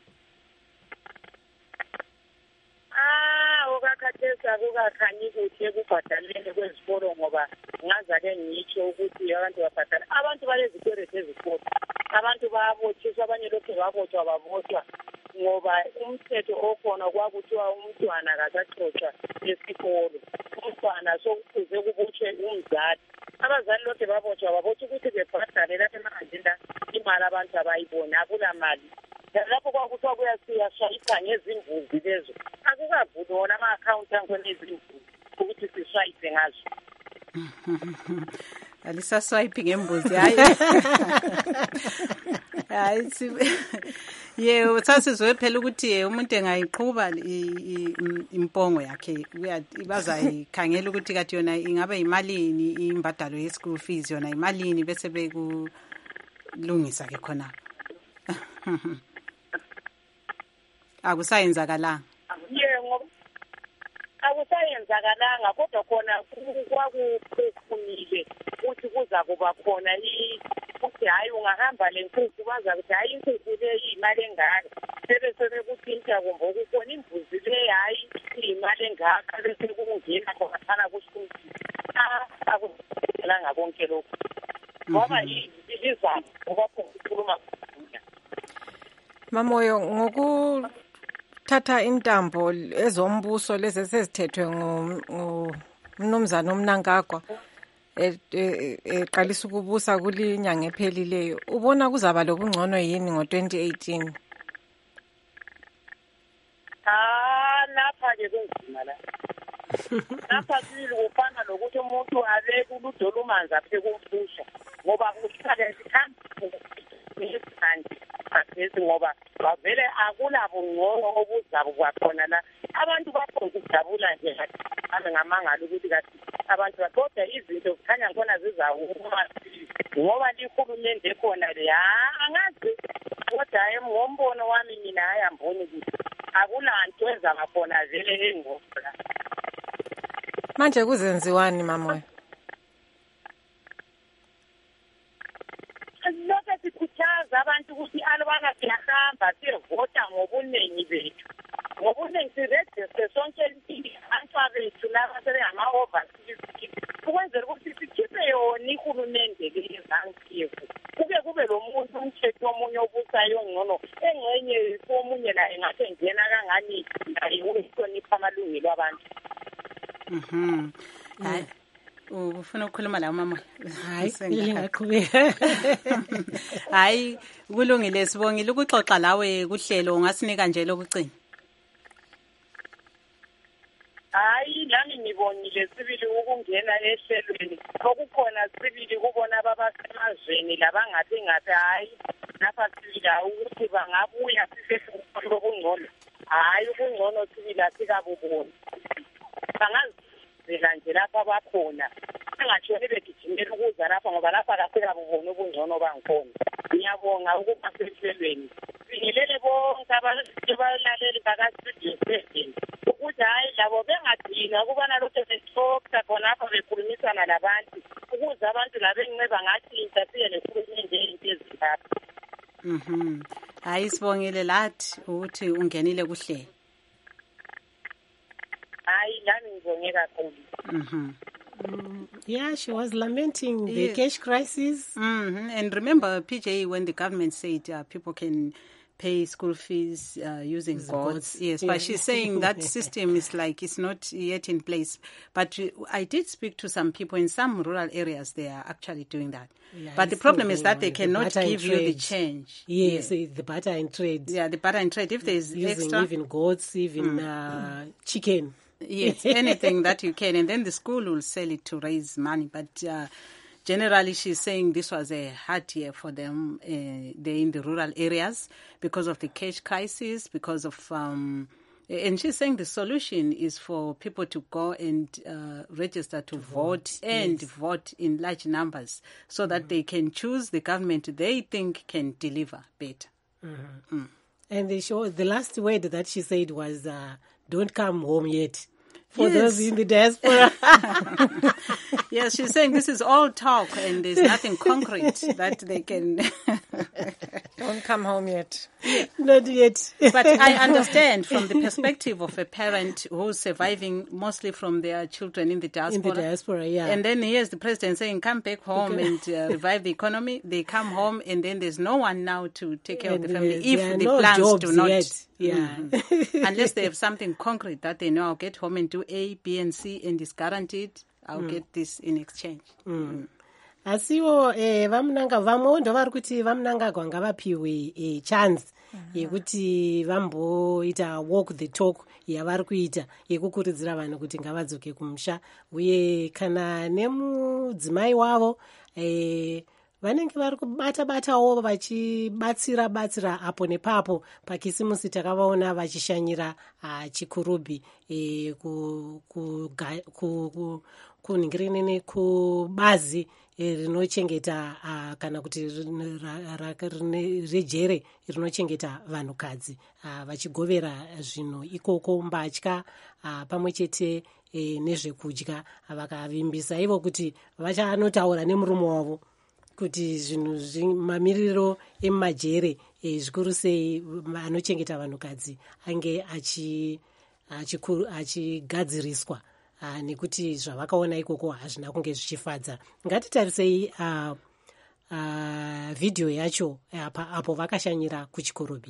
Ah, okakhathesa kukakhanyi kuhle kubhadaleni kwezikolo ngoba ngazake ngitsho ukuthi abantu babhadala. Abantu balezikwereti ezikolo. Abantu bayabotshiswa, abanye lokhu babotshwa babotshwa ngoba umthetho okhona kwakuthiwa umntwana akasaxotsha esikolo. Umntwana sokufuze kubotshwe umzali. Abazali lokhu babotshwa babotshwa ukuthi bebhadale lapha emahhandini imali abantu abayiboni akulamali. Lapho kwakuthiwa kuyasiyashayisa ngezimbuzi lezo. Akukavuli wona ama-akhawunti ankhona ezimbuzi ukuthi sishayise ngazo. Alisaswipe ngembuzi hayi. Hayi si ye uthasizwe phela ukuthi umuntu engayiqhuba impongo yakhe bazayikhangela ukuthi kathi yona ingabe imalini imbadalo ye school fees, yona imalini bese bekulungisa ke khona. Akusayenzakalanga. Yebo. Akusayenzakalanga kodwa khona kwakuphumile ukuthi kuza kuba khona ukuthi hayi ungahamba le nkukhu baza ukuthi hayi inkukhu le iyimali engaka sebe sebekuthinta kumbe ukubona imbuzi le hayi iyimali engaka bese kungena khonathana kusho akuzelanga konke lokhu ngoba izizathu ngoba ukukhuluma Mamoyo ngokuthatha intambo ezombuso lezi sezithethwe ngumnumzana uMnangagwa eqalisa ukubusa kulinyanga ephelileyo ubona kuzaba lobungcono yini ngo twenty eighteen? Ah lapha ke kunzima la lapha sili kufana lokuthi umuntu abeke uludolo umanzi apheke umfusha ngoba uhlale sikhambi asithi ngoba bavele akulabo ngcono obuzabo kwakhona la abantu bakhona ukujabula nje abe ngamangala ukuthi kathi abantu bakodwa izinto kukhanya khona zizawuma ngoba likhulumende khona le angazi kodwa ngombono wami mina ayamboni ukuthi akulanto ezaba khona vele engqola manje kuzenziwani Mamoyo? Lokho sikhuthaza abantu ukuthi alubana siyahamba siyevota ngobuningi bethu ngobuningi siregister sonke abantu bethu laba sebengama-overseas ukwenzela ukuthi sikhiphe yona ihulumende le yezankiyevu kube kube lo muntu umthetho omunye obusayo ngcono engxenye komunye naye ngathi ngena kangani naye uhlonipha amalungelo abantu. Mhm. Hayi ufuna ukukhuluma la mama? Hayi ngiyaqhubeka. Hayi kulungile sibongile ukuxoxa lawe kuhlelo ungasinika nje lokucina. Hayi lami ngibonile sibili ukungena ehlelweni okukhona sibili kubona babasemazweni labangathi ngathi hayi lapha sibili ukuthi bangabuya sifese ubungcono hayi ubungcono sibili asikabuboni bangazela nje lapha bakhona angatshoni begijimela ukuza lapha ngoba lapha asikabuboni ubungcono bangikhona. Ngiyabonga ukuba sehlelweni singilele bonke abalaleli bakastudio seven ukuthi hayi labo bengadina ukubana lokho besixoxa khonapha bekhulumisana labantu ukuze abantu labenqeba ngathinta siye nekhulumende into ezilapha. Mhm. Hayi sibongile lathi ukuthi ungenile kuhlelo. Hayi lami ngibonge kakhulu. Mhm. Mm, yeah, she was lamenting the yeah. cash crisis. Mm-hmm. And remember, P J, when the government said uh, people can pay school fees uh, using gods, yes, yeah. But she's saying that system is like it's not yet in place. But uh, I did speak to some people in some rural areas; they are actually doing that. Yeah, but the problem is that they cannot the give you the change. Yes, yeah. the barter and trade. Yeah, the barter and trade. If there is using extra, even goats, even mm. uh, chicken. Yes, anything that you can, and then the school will sell it to raise money. But uh, generally, she's saying this was a hard year for them. Uh, they're in the rural areas because of the cash crisis, because of, um, and she's saying the solution is for people to go and uh, register to, to vote, vote and yes. vote in large numbers so mm-hmm. that they can choose the government they think can deliver better. Mm-hmm. Mm. And the show, the last word that she said was, uh, don't come home yet. For yes. those in the diaspora. Yes, she's saying this is all talk and there's nothing concrete that they can... Don't come home yet. Yeah. Not yet. But I understand from the perspective of a parent who's surviving mostly from their children in the diaspora. In the diaspora, yeah. And then here's the president saying, come back home okay. and uh, revive the economy. They come home and then there's no one now to take care and of the family if the no plans do not... Yet. Yeah. Mm-hmm. Unless they have something concrete that they know, I'll get home and do A, B, and C, and it's guaranteed I'll mm. get this in exchange. Mm. Mm. Asiwo eh vamunanga vamwe ndo vari kuti vamunangagwa ngavapiwe eh chance yekuti vamboita walk the talk yavari kuita yekukurudzira vanhu kuti ngavadzoke kumusha uye kana nemudzimai wavo eh vanenge vari kubata batawo vachibatsira batsira apo nepapo pakisimusi takavaona vachishanyira uh, chikurubhi eh ku ku ku kuningirine kubazi rinochengeta uh, kana kuti rejere rinochengeta vanhukadzi uh, vachigovera zvinhu ikoko mbatya uh, pamwe chete eh, nezvekudya vakavimbisa ivo kuti vachanotaura nemurume wavo kuti zvinhu mamiriro emumajere e, zvikuru sei anochengeta vanhukadzi ange achi achigadziriswa achi nekuti zvavakaona ikoko hazvina kunge zvichifadza. Ngatitarisei uh, uh, vhidhiyo yacho apa, apo vakashanyira kuchikorobi.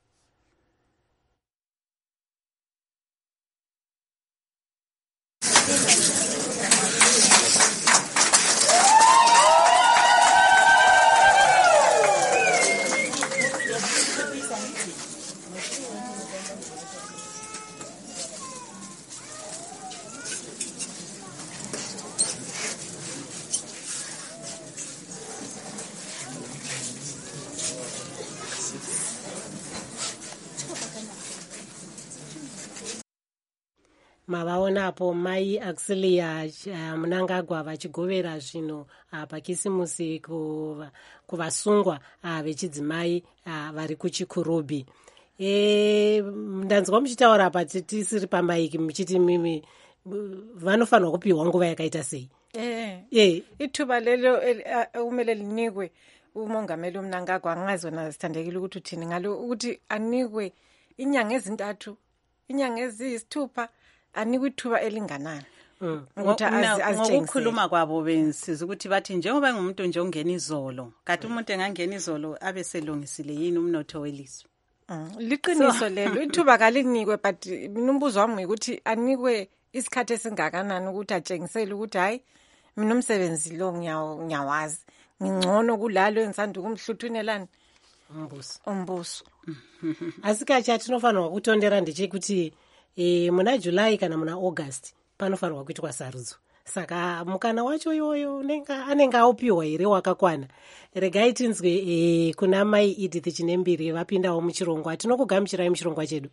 Mavaonapo mai Auxilia uh, Mnangagwa vachigovera zvino uh, pakisimusi kuvasungwa uh, vechidzimai uh, vari kuchikurubi. E, ndanzwa muchitaura apa tisiri pamaiki muchiti mimi vanofanirwa kupiwa nguva yakaita sei? Eh, eh. Ithuba lelo umele linikwe umongameli uMnangagwa angazona sithandekile ukuthi uthini ngalo ukuthi anikwe inyanga ezintathu, inyanga eziyisithupha, anikwe ithuba elinganani. Mm. Ngokukhuluma kwabo bensiza ukuthi bathi njengoba ngumuntu nje ongena izolo, kanti umuntu engangena izolo abe selungisile yini umnotho welizwe. Mm. Liqiniso lelo ithuba kalinikwe, but umbuzo wami ukuthi anikwe isikhathi esingakanani ukuthi atshengisele ukuthi hayi mina umsebenzi lo ngiyawazi ngingcono kulalo engisanda ukumhluthunelana umbuso umbuso. Asikacha tinofanirwa kutondera ndechekuti e, muna July kana muna August panofanirwa kuitwa sarudzo. Saka mukana wacho iyoyo nenga anenge aupiwa here wakakwana. Regai tinzwe e, kuna mai Edith Chinembiri vapindawo muchirongwa. Tinokugamuchirai muchirongwa chedu.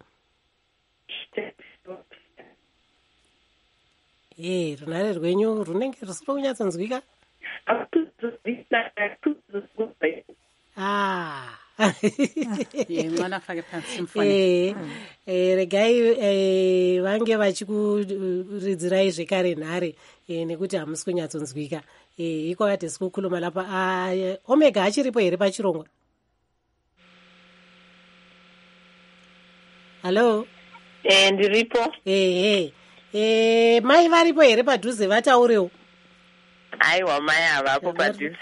Eh, runare rwenyu runenge rusiro kunyatsonzwika? Ah. Yemwana fake phansi mfana. Eh, regai eh vange vachikuridzirai zvekare nhare eh nekuti hamusi kunyatsonzwika. Eh iko kati sikukhuluma lapha. Ah, Omega achiripo here pachirongwa? Hello? Eh ndiripo. Eh eh. Eh mai varipo here padhuze vataurewo? Aiwa mai avapo padhuze.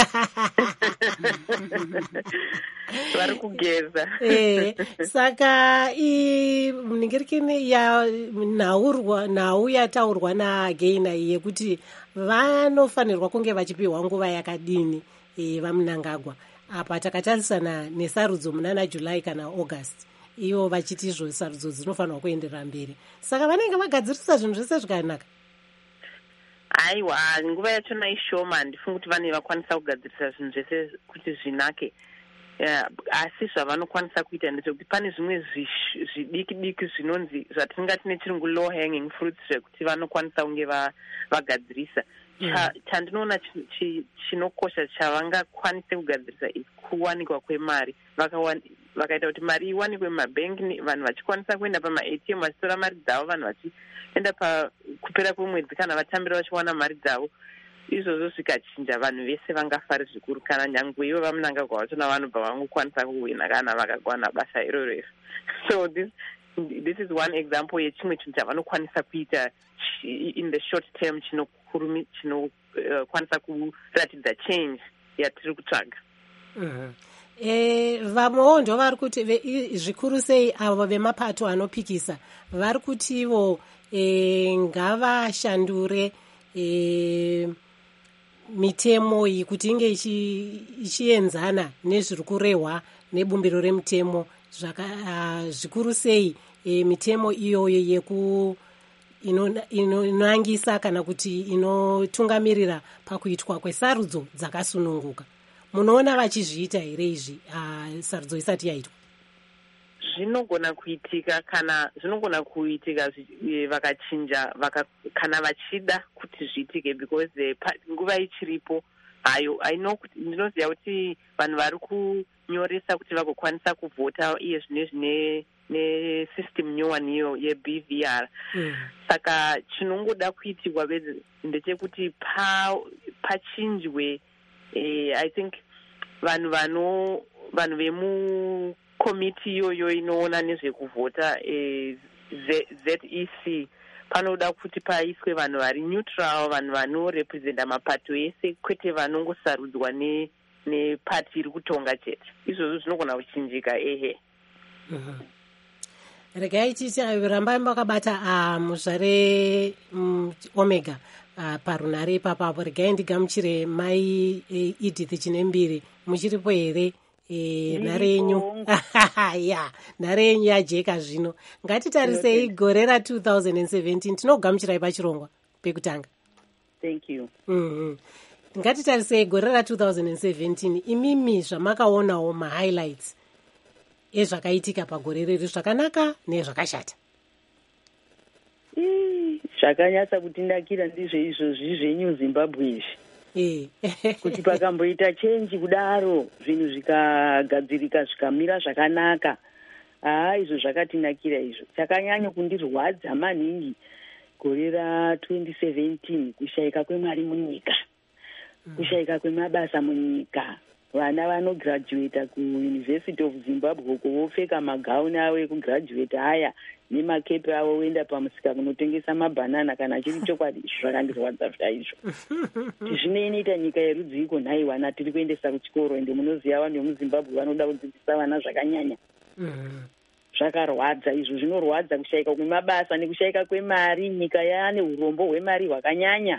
Vari kugeza. Eh saka i muningirikini ya naurwa nau yataurwa na Gaina yekuti vanofanirwa kunge vachipiwa nguva yakadini eh vaMnangagwa. Apa takatarisana nesarudzo muna July kana August. Iyo vachiti izvo sarudzo dzinofanirwa kuenderera mberi. Saka vanenge vagadzirisa zvinhu zvese zvikanaka. Aiwa nguva yachona ishoma, ndifunga kuti vane vakwanisa kugadzirisa zvinhu zvese kuti zvinake. Yeah, asi zvavanokwanisa kuita ndezvekuti pane zvimwe zvidiki diki zvinonzi zvatingati nechirungu low hanging fruits zvekuti vanokwanisa kunge vagadzirisa. Chandinoona chinokosha chavangakwanisa kugadzirisa kuwanikwa kwemari. Vakaita kuti mari iwanikwe mumabhengi, vanhu vachikwanisa kuenda pama-A T M vachitora mari dzavo, vanhu vachienda pakupera kwemwedzi kana vatambira vachiwana mari dzavo. Izvozvo zvikachinja vanhu vese vangafari zvikuru, kana nyangwe ivo vaMnangagwa vachona vanobva vangokwanisa kuwina kana vakagwana basa iroro iro. So this this is one example yechimwe chinhu chavanokwanisa kuita in the short term chinokurumi chinokwanisa kuratidza change yatiri kutsvaga. Eh vamwewo ndo vari kuti zvikuru sei avo vemapato anopikisa vari kutivo eh ngavashandure eh mitemo iyi kuti inge ichienzana nezviri kurehwa nebumbiro remutemo zvaka uh, zvikuru sei e, mitemo iyoyo yeku inonangisa kana kuti inotungamirira pakuitwa kwesarudzo dzakasununguka. Munoona vachizviita here izvi uh, sarudzo isati yaitwa? Zvinogona kuitika kana zvinogona kuitika vakachinja vaka, kana vachida kuti zviitike, because nguva ichiripo hayo aino ndinoziva kuti vanhu vari kunyoresa kuti vagokwanisa kuvhota iye zvine zvine nesystem nyowaniyo yeB V R. Mm. Saka chinongoda kuitirwa ndechekuti pa pachinjwe eh, I think vanhu vano vanhu vemukomiti iyoyo inoona nezvekuvhota eh, Z E C panoda kuti paiswe vanhu vari neutral, vanhu vanorepresenta mapato ese, kwete vanongosarudzwa ne nepati iri kutonga chete. Izvozvo zvinogona kuchinjika ehe. Mm-hmm. Regai tichirambai makabata uh, muzvare um, Omega uh, parunare ipapapo. Regai ndigamuchire mai uh, Edith Chinembiri, muchiripo here? E, nhare yenyu ya nhare yenyu yajeka zvino. Ngatitarisei gore ra two thousand seventeen. Tinogamuchirai pachirongwa pekutanga. Thank you. Mm-hmm. Ngatitarisei gore ra two thousand seventeen. Imimi zvamakaonawo mahighlights ezvakaitika pagore riri, zvakanaka nezvakashata. Zvakanyatsa kutindakira ndizvo izvozvi zvenyu Zimbabwe izvi. Eh. Kuti pakamboita change kudaro zvinhu zvikagadzirika zvikamira zvakanaka. Ah, izvo zvakatinakira izvo. Chakanyanya kundirwadza maningi gore ra twenty seventeen, kushayika kwemari munyika. Kushayika kwemabasa munyika. Vana vanograduate kuUniversity of Zimbabwe uko vopfeka magauni avo ekugraduate haya nemakepe avo voenda pamusika kunotengesa mabhanana kana chiri chokwadi. Zvakandirwadza zvaizvo. Zvinoita nyika yerudzi iko nhai vana tiri kuendesa kuchikoro, ende munoziva vanhu vemuZimbabwe vanoda kudzidzisa vana zvakanyanya. Zvakarwadza izvo, zvinorwadza kushayika kwemabasa nekushayika kwemari. Nyika yaane urombo hwemari hwakanyanya.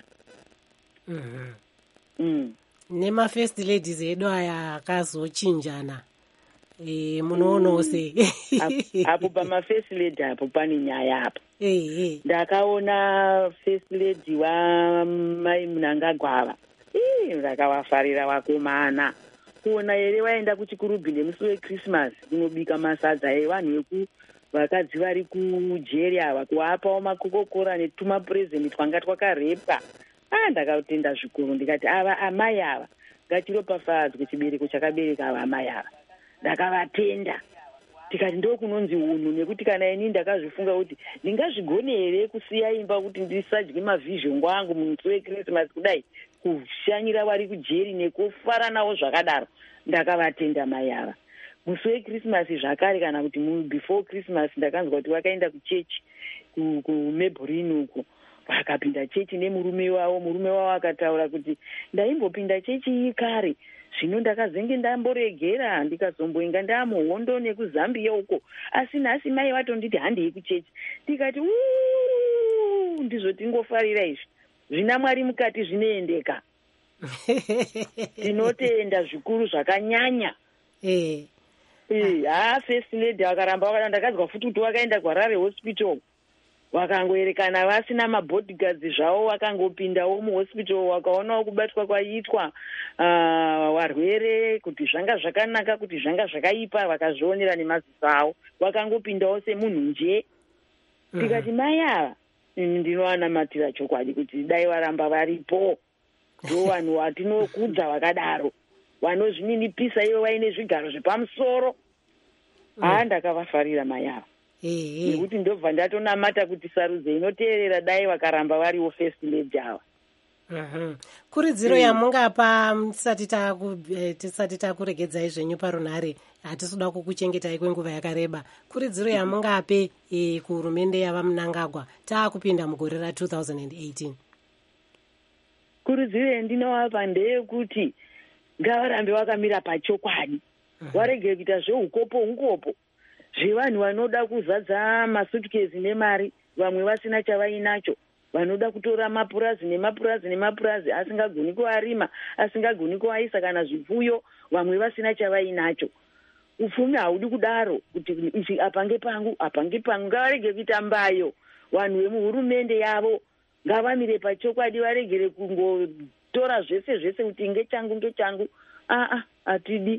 Mm. Nema-first ladies edu aya akazochinjana. E, munoonawo sei? Apo pama-first lady apo pane nyaya apo. Eh, eh. Ndakaona first lady waMai Mnangagwa. Eh, ndakavafarira vakomana. Kuona here waenda kuchikurubhi nemusi weChristmas kunobika masadza evanhu veku vakadzi vari kujeri ava, kuvapawo makokokora netumapurezenti twanga twakarepwa. Ah, ndakatenda zvikuru ndikati ava amai ava ngatiropafadzwe chibereko chakabereka ava amai ava. Ndakavatenda tikati ndo kunonzi unhu, nekuti kana ini ndakazvifunga kuti ndingazvigone here kusiya imba kuti ndisadye mavhizhongo angu musi weChristmas kudai, kushanyira vari kujeri nekufara nawo zvakadaro. Ndakavatenda mai ava. Musi weChristmas zvakare, kana kuti before Christmas ndakanzwa kuti vakaenda kuchechi kuMebhurini uko, vakapinda chechi nemurume wavo. Murume wavo akataura kuti ndaimbopinda chechi iyi kare, zvino ndakazenge ndamboregera ndikazomboinga ndamuhondo nekuzambia uko, asi nhasi mai vatonditi handei kuchechi. Tikati uuu, ndizvo tingofarira izvi, zvina Mwari mukati zvinoendeka. Tinotenda zvikuru zvakanyanya. Eh. Eh, ha first lady vakaramba vakada. Ndakazwa futi kuti vakaenda kuHarare hospital, vakangoerekana vasina mabodyguards zvavo, vakangopindawo muhospital, wakaonawo kubatwa kwaiitwa uh, varwere, kuti zvanga zvakanaka kuti zvanga zvakaipa, vakazvionera nemaziso avo, vakangopindawo semunhu nje. Tikati mai ava ndinoanamatira chokwadi kuti dai varamba varipo, ndo vanhu vatinokudza vakadaro, vanozvininipisa ivo vaine zvigaro zvepamusoro. Ah, ndakavafarira mai ava. Eh, nekuti ndobva ndatonamata kuti sarudze inoteerera dai vakaramba variwo first lady ava. Uh-huh. Kuridziro yamungapa tisati takuregedzai zvenyu parunhare, hatisuda kukuchengetai kwenguva yakareba. Kuridziro yamungape e, kuhurumende yava Mnangagwa taakupinda mugore ra two thousand eighteen. Kuridziro yandinovapa ndeyekuti ngavarambe vakamira pachokwadi. Uh-huh. Varege kuita zveukopo ukopo zvevanhu vanoda kuzadza masutkezi nemari, vamwe vasina chavainacho, vanoda kutora mapurazi nemapurazi nemapurazi asingagoni kuarima, asingagoni kuaisa kana zvipfuyo, vamwe vasina chavainacho. Upfumi haudi kudaro kuti izvi apange pangu apange pangu. Ngavarege kuita mbayo. Vanhu vemuhurumende yavo ngavamire pachokwadi, varegere kungotora zvese zvese kuti ngechangu ngechangu. Ah ah, atidi.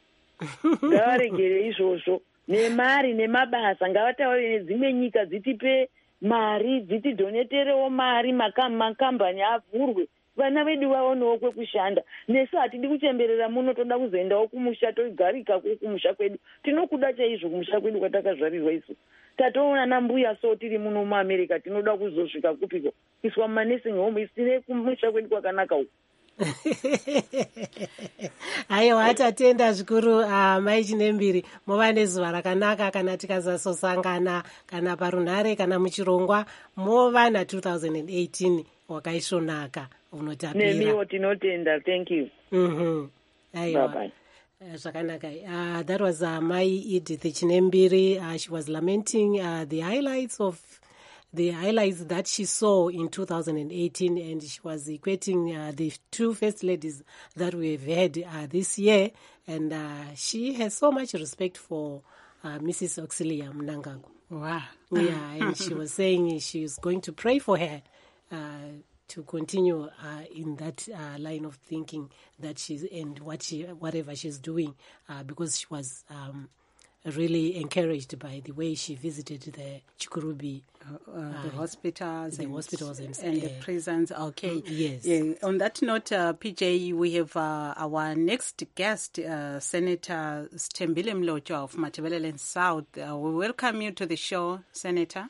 Ngavaregere izvozvo. Nemari nemabasa ngavataure nedzimwe nyika dzitipe mari, dzitidoneterewo mari, makambani avhurwe, vana vedu vaonewo kwekushanda. Nesu hatidi kuchemberera muno, toda kuzoendawo kumusha, togarika kumusha kwedu. Tinokuda chaizvo kumusha kwedu kwatakazvarirwa isu. Tatoona nambuya so tiri muno muAmerica, tinoda kuzosvika kupiko, iswa mumanursing home, isire kumusha kwedu kwakanaka uku. Aiwa tatenda zvikuru uh, mai Chinembiri mova nezuva rakanaka kana tikazasosangana kana parunhare kana muchirongwa mova na two thousand eighteen wakaisvonaka unotapira. Nemiwo tinotenda. Thank you. Mhm. Aiwa. Bye bye. Uh, Zvakanaka. Uh, that was uh, Mai Edith Chinembiri. Uh, she was lamenting uh, the highlights of the highlights that she saw in two thousand eighteen, and she was equating uh, the two first ladies that we've had uh, this year, and uh, she has so much respect for uh, Missus Auxilia Mnangagwa. Wow. Yeah, and she was saying she is going to pray for her uh, to continue uh, in that uh, line of thinking that she's and what she whatever she's doing, uh, because she was um, really encouraged by the way she visited the Chikurubi, uh, uh, the hospitals, the and, hospitals and, and the prisons. Okay. Yes. Yeah. On that note, uh, P J, we have uh, our next guest, uh, Senator Stembile Mlotshwa of Matabeleland South. Uh, we welcome you to the show, Senator.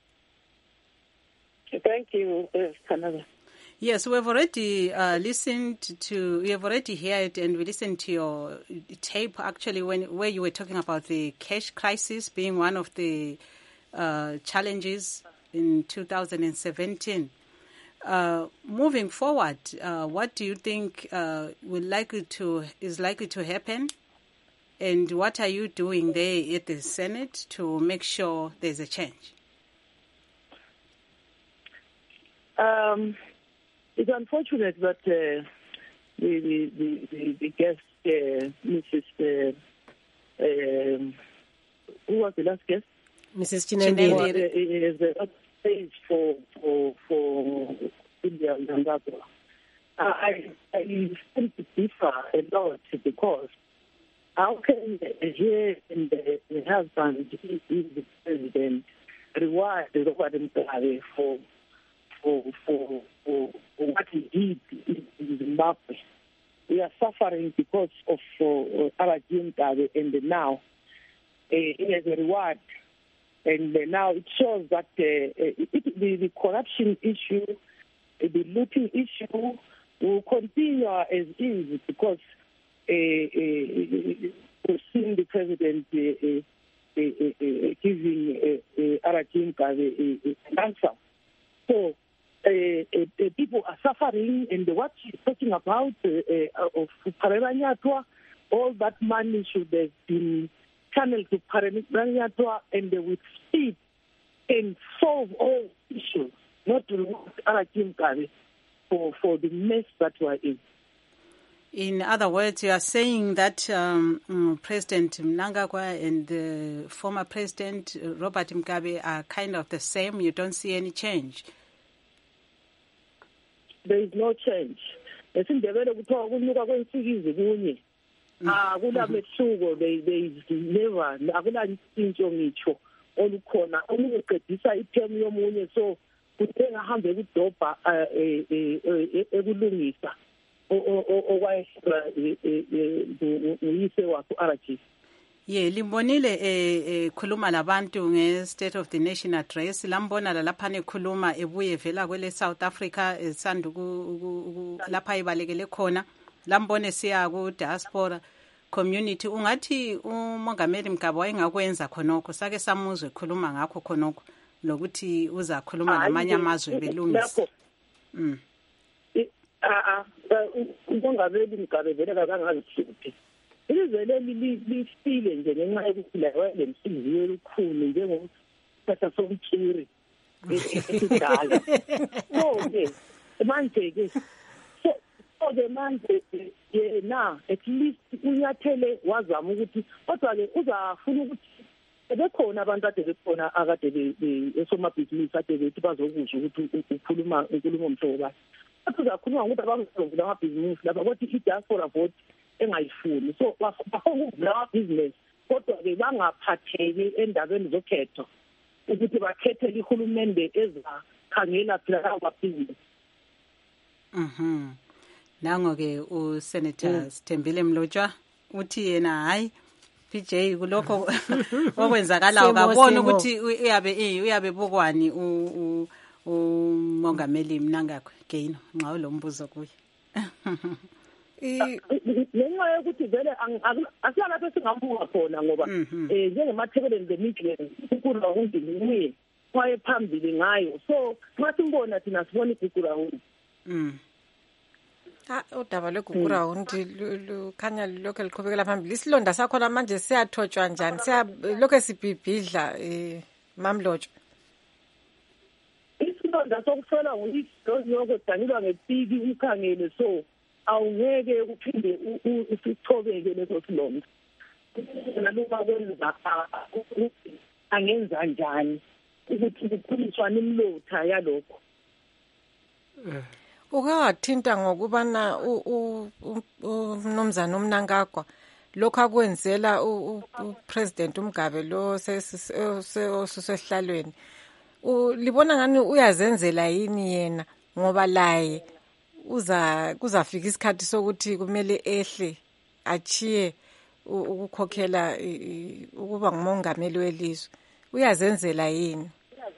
Thank you, uh, Canada. Yes, we have already uh, listened to, we have already heard and we listened to your tape actually when where you were talking about the cash crisis being one of the uh, challenges in two thousand seventeen. Uh, moving forward, uh, what do you think uh, will likely to is likely to happen, and what are you doing there at the Senate to make sure there's a change? Um. It's unfortunate that uh, the, the, the, the, the guest, uh, Missus Uh, um, who was the last guest? Missus Chinembiri. Is a stage for for for India Mnangagwa. I I tend to differ a lot because how can he and the, the husband, he is the president, reward Robert Mugabe for For, for, for, for what he did in Zimbabwe? We are suffering because of uh, Alaji Mugabe, and now uh, as a reward. And uh, now it shows that uh, it, the, the corruption issue, uh, the looting issue will continue as is because uh, uh, we've seen the president uh, uh, uh, uh, giving uh, uh, Alaji Mugabe an answer. So, Uh, uh, people are suffering, and what she's talking about uh, uh, of Parelanyatwa, all that money should have been channeled to Parelanyatwa and uh, with speed and solve all issues, not to remove Alaji Mugabe for, for the mess that we're in. In other words, you are saying that um, um, President Mnangagwa and the former President uh, Robert Mugabe are kind of the same. You don't see any change. There is no change. Esindebele kuthiwa kunuka kwensikizi kunye. Akula mehluko, there is never, akula into ngitsho olukhona. Omunye uqedisa ithemu yomunye, so kuthenga hambe kudobha ekulungisa okwayehla uyise wakhe uRG. Ye limbonile eh khuluma labantu nge State of the Nation address, lambona lapha nekhuluma ebuye vela kwele South Africa esanda lapha ibalekele khona, lambone siya ku diaspora community. Ungathi umongameli Mugabe wayengakwenza khonokho, sake samuzwe khuluma ngakho khonokho lokuthi uza khuluma namanye amazwe belungisa. Mm. Ah ah umongameli Mugabe vele kakangazihluphi. Ilizwe leli lifile nje ngenxa yokuphila lemhliziyo elikhulu njengokuthatha somchiri esidala. So-ke manje ke so-ke manje yena at least unyathele wazama ukuthi kodwa-ke uzafuna ukuthi bekhona abantu ade bekhona akade esomabhizinisi ade bethi bazokusho ukuthi ukhuluma unkulumo omhlobo bakhe. Kodwa uzakhuluma ngokuthi abangavula amabhizinisi lapha kodwa i-diaspora vote engayifuni, so bafuna business kodwa ke bangaphatheki endabeni zokhetho ukuthi bakhethele ihulumende ezakhangela phela lawa business. Mhm. Nango ke u Senator Stembile Mlotshwa uthi yena hayi P J kulokho okwenzakala ukabona ukuthi uyabe uyabe bokwani u umongameli Mnangagwa Gaino nxa lo mbuzo kuye. ngenxa yokuthi vele asilapho esingambuka khona ngoba um njengemathebeleni the Midlands uGugurawundi nguye wayephambili ngayo, so nxa simbona thina sibona uGugurawundi. Ah, udaba lweGugurawundi lukhanya lokho liqhubekela phambili. Isilonda sakhona manje siyathotshwa njani? Siya lokho sibhibhidla eh Mamlotsho. Isilonda sokusola ngiyoko danilwa ngepiki umkhangele, so awungeke uphinde usichobeke leso silonda. Naloba kwenza angenza njani ukuthi kuphuliswane imlotha yalokho. Uke wathinta ngokubana uMnumzana uMnangagwa lokho akwenzela uPresident uMgabe lo sesihlalweni. Libona ngani uyazenzela yini yena ngoba laye uza kuzafika isikhathi sokuthi kumele ehle achiye ukukhokhela ukuba ngumongameli welizwe. Uyazenzela yini?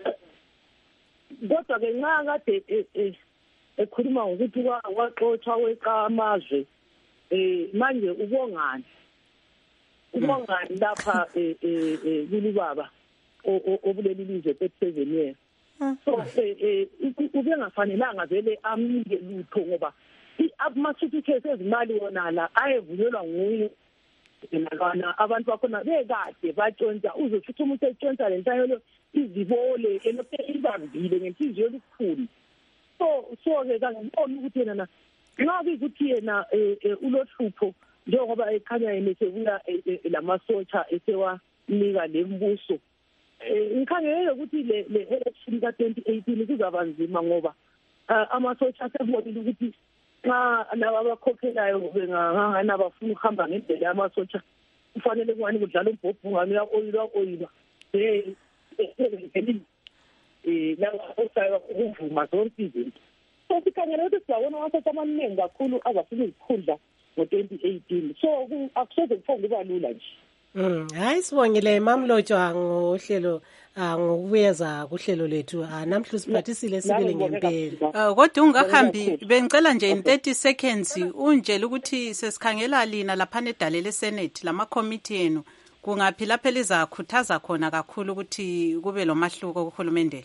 Kodwa ke nxa kade ekhuluma ngokuthi waxotsha weqa amazwe eh manje ubongani ubongani lapha eh kulubaba obuleli lizwe thirty-seven years. So eh ubengafanelanga vele amnike lutho ngoba ama-certificates ezimali wona la ayevunyelwa nguye nalana abantu bakhona bekade batshontsha uzothi umuntu etshontsha lentayelo izibole elokhu ibambile ngenhliziyo olukhulu. So so ke ngibona ukuthi yena nxa ukuthi yena ulohlupho njengoba ekhanya yena sebuya lamasotsha esewanika lembuso. Ngikhangele ukuthi le election ka twenty eighteen kuzaba nzima ngoba amasotsha asebonile ukuthi xa laba abakhokhelayo bengangana bafuna ukuhamba ngendlela yamasotsha kufanele kubani kudlala umbhobho ngamya oyilwa oyilwa eh eh laba osayo ukuvuma zonke izinto. So sikhangele ukuthi siyabona amasotsha amaningi kakhulu azafuna izikhundla ngo twenty eighteen, so akusoze kuphonge kuba lula nje. Mm, hayi sibongile Mamlotsho ngohlelo ngokubuyeza kuhlelo lethu. Namhla siphathisile sibile ngempela. Kodwa ungahambi bengicela nje in thirty seconds unjele ukuthi sesikhangela lina lapha nedale leSenate lama committee enu kungaphi lapha lizakhuthaza khona kakhulu ukuthi kube lomahluko kuhulumende.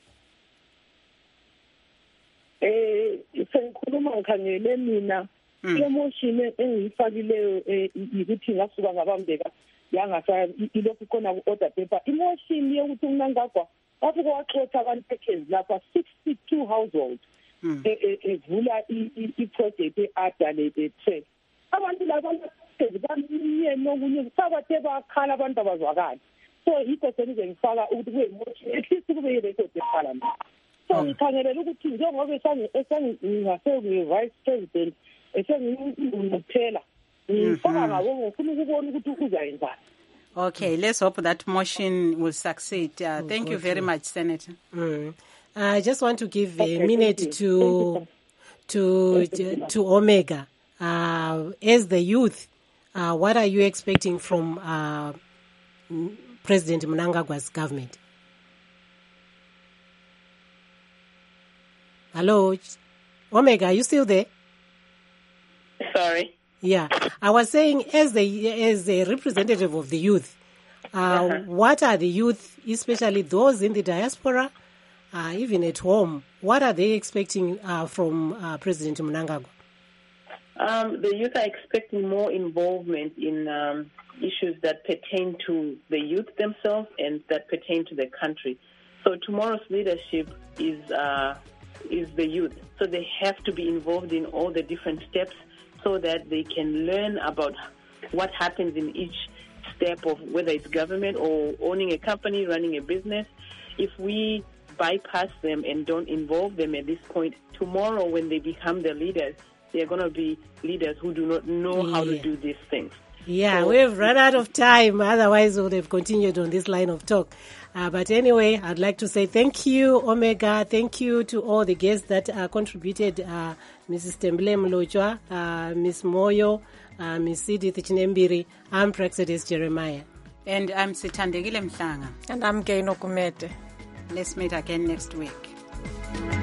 Eh sengikhuluma ngikhangele mina emotion engiyifakileyo ukuthi ngasuka ngabambeka yangasa ilokhu khona ku order paper emotion yokuthi uMnangagwa afike waxoxa abantu package lapha sixty-two households evula i-project e-adalete tre abantu laba bamnye nokunye sabathe bakhala abantu abazwakala, so yikho senize ngifaka ukuthi kube emotion at least kube i-record eParliament. So ngikhangelela ukuthi njengoba esengingase vice president esengikuphela ngifaka ngabo ngifuna ukubona ukuthi uzayenzani. Okay, let's hope that motion will succeed. Uh, thank you very much, Senator. Mm. I just want to give a okay, minute to to to Omega. Uh, as the youth, uh, what are you expecting from uh, President Mnangagwa's government? Hello, Omega, are you still there? Sorry. Yeah, I was saying, as the as a representative of the youth, uh, uh-huh. what are the youth, especially those in the diaspora, uh, even at home, what are they expecting uh, from uh, President Mnangagwa? Um, the youth are expecting more involvement in um, issues that pertain to the youth themselves and that pertain to the country. So tomorrow's leadership is uh, is the youth. So they have to be involved in all the different steps so that they can learn about what happens in each step of whether it's government or owning a company, running a business. If we bypass them and don't involve them at this point, tomorrow when they become the leaders, they're going to be leaders who do not know yeah. how to do these things. Yeah, so, we've run out of time. Otherwise, we would have continued on this line of talk. Uh, but anyway, I'd like to say thank you, Omega. Thank you to all the guests that uh, contributed. Uh, Missus Tembile Mlochwa, uh, Miss Moyo, uh, Miss Edith Chinembiri. I'm Praxedis Jeremiah. And I'm Sithandegile Mhlanga. And I'm Gaino Kumete. Let's meet again next week.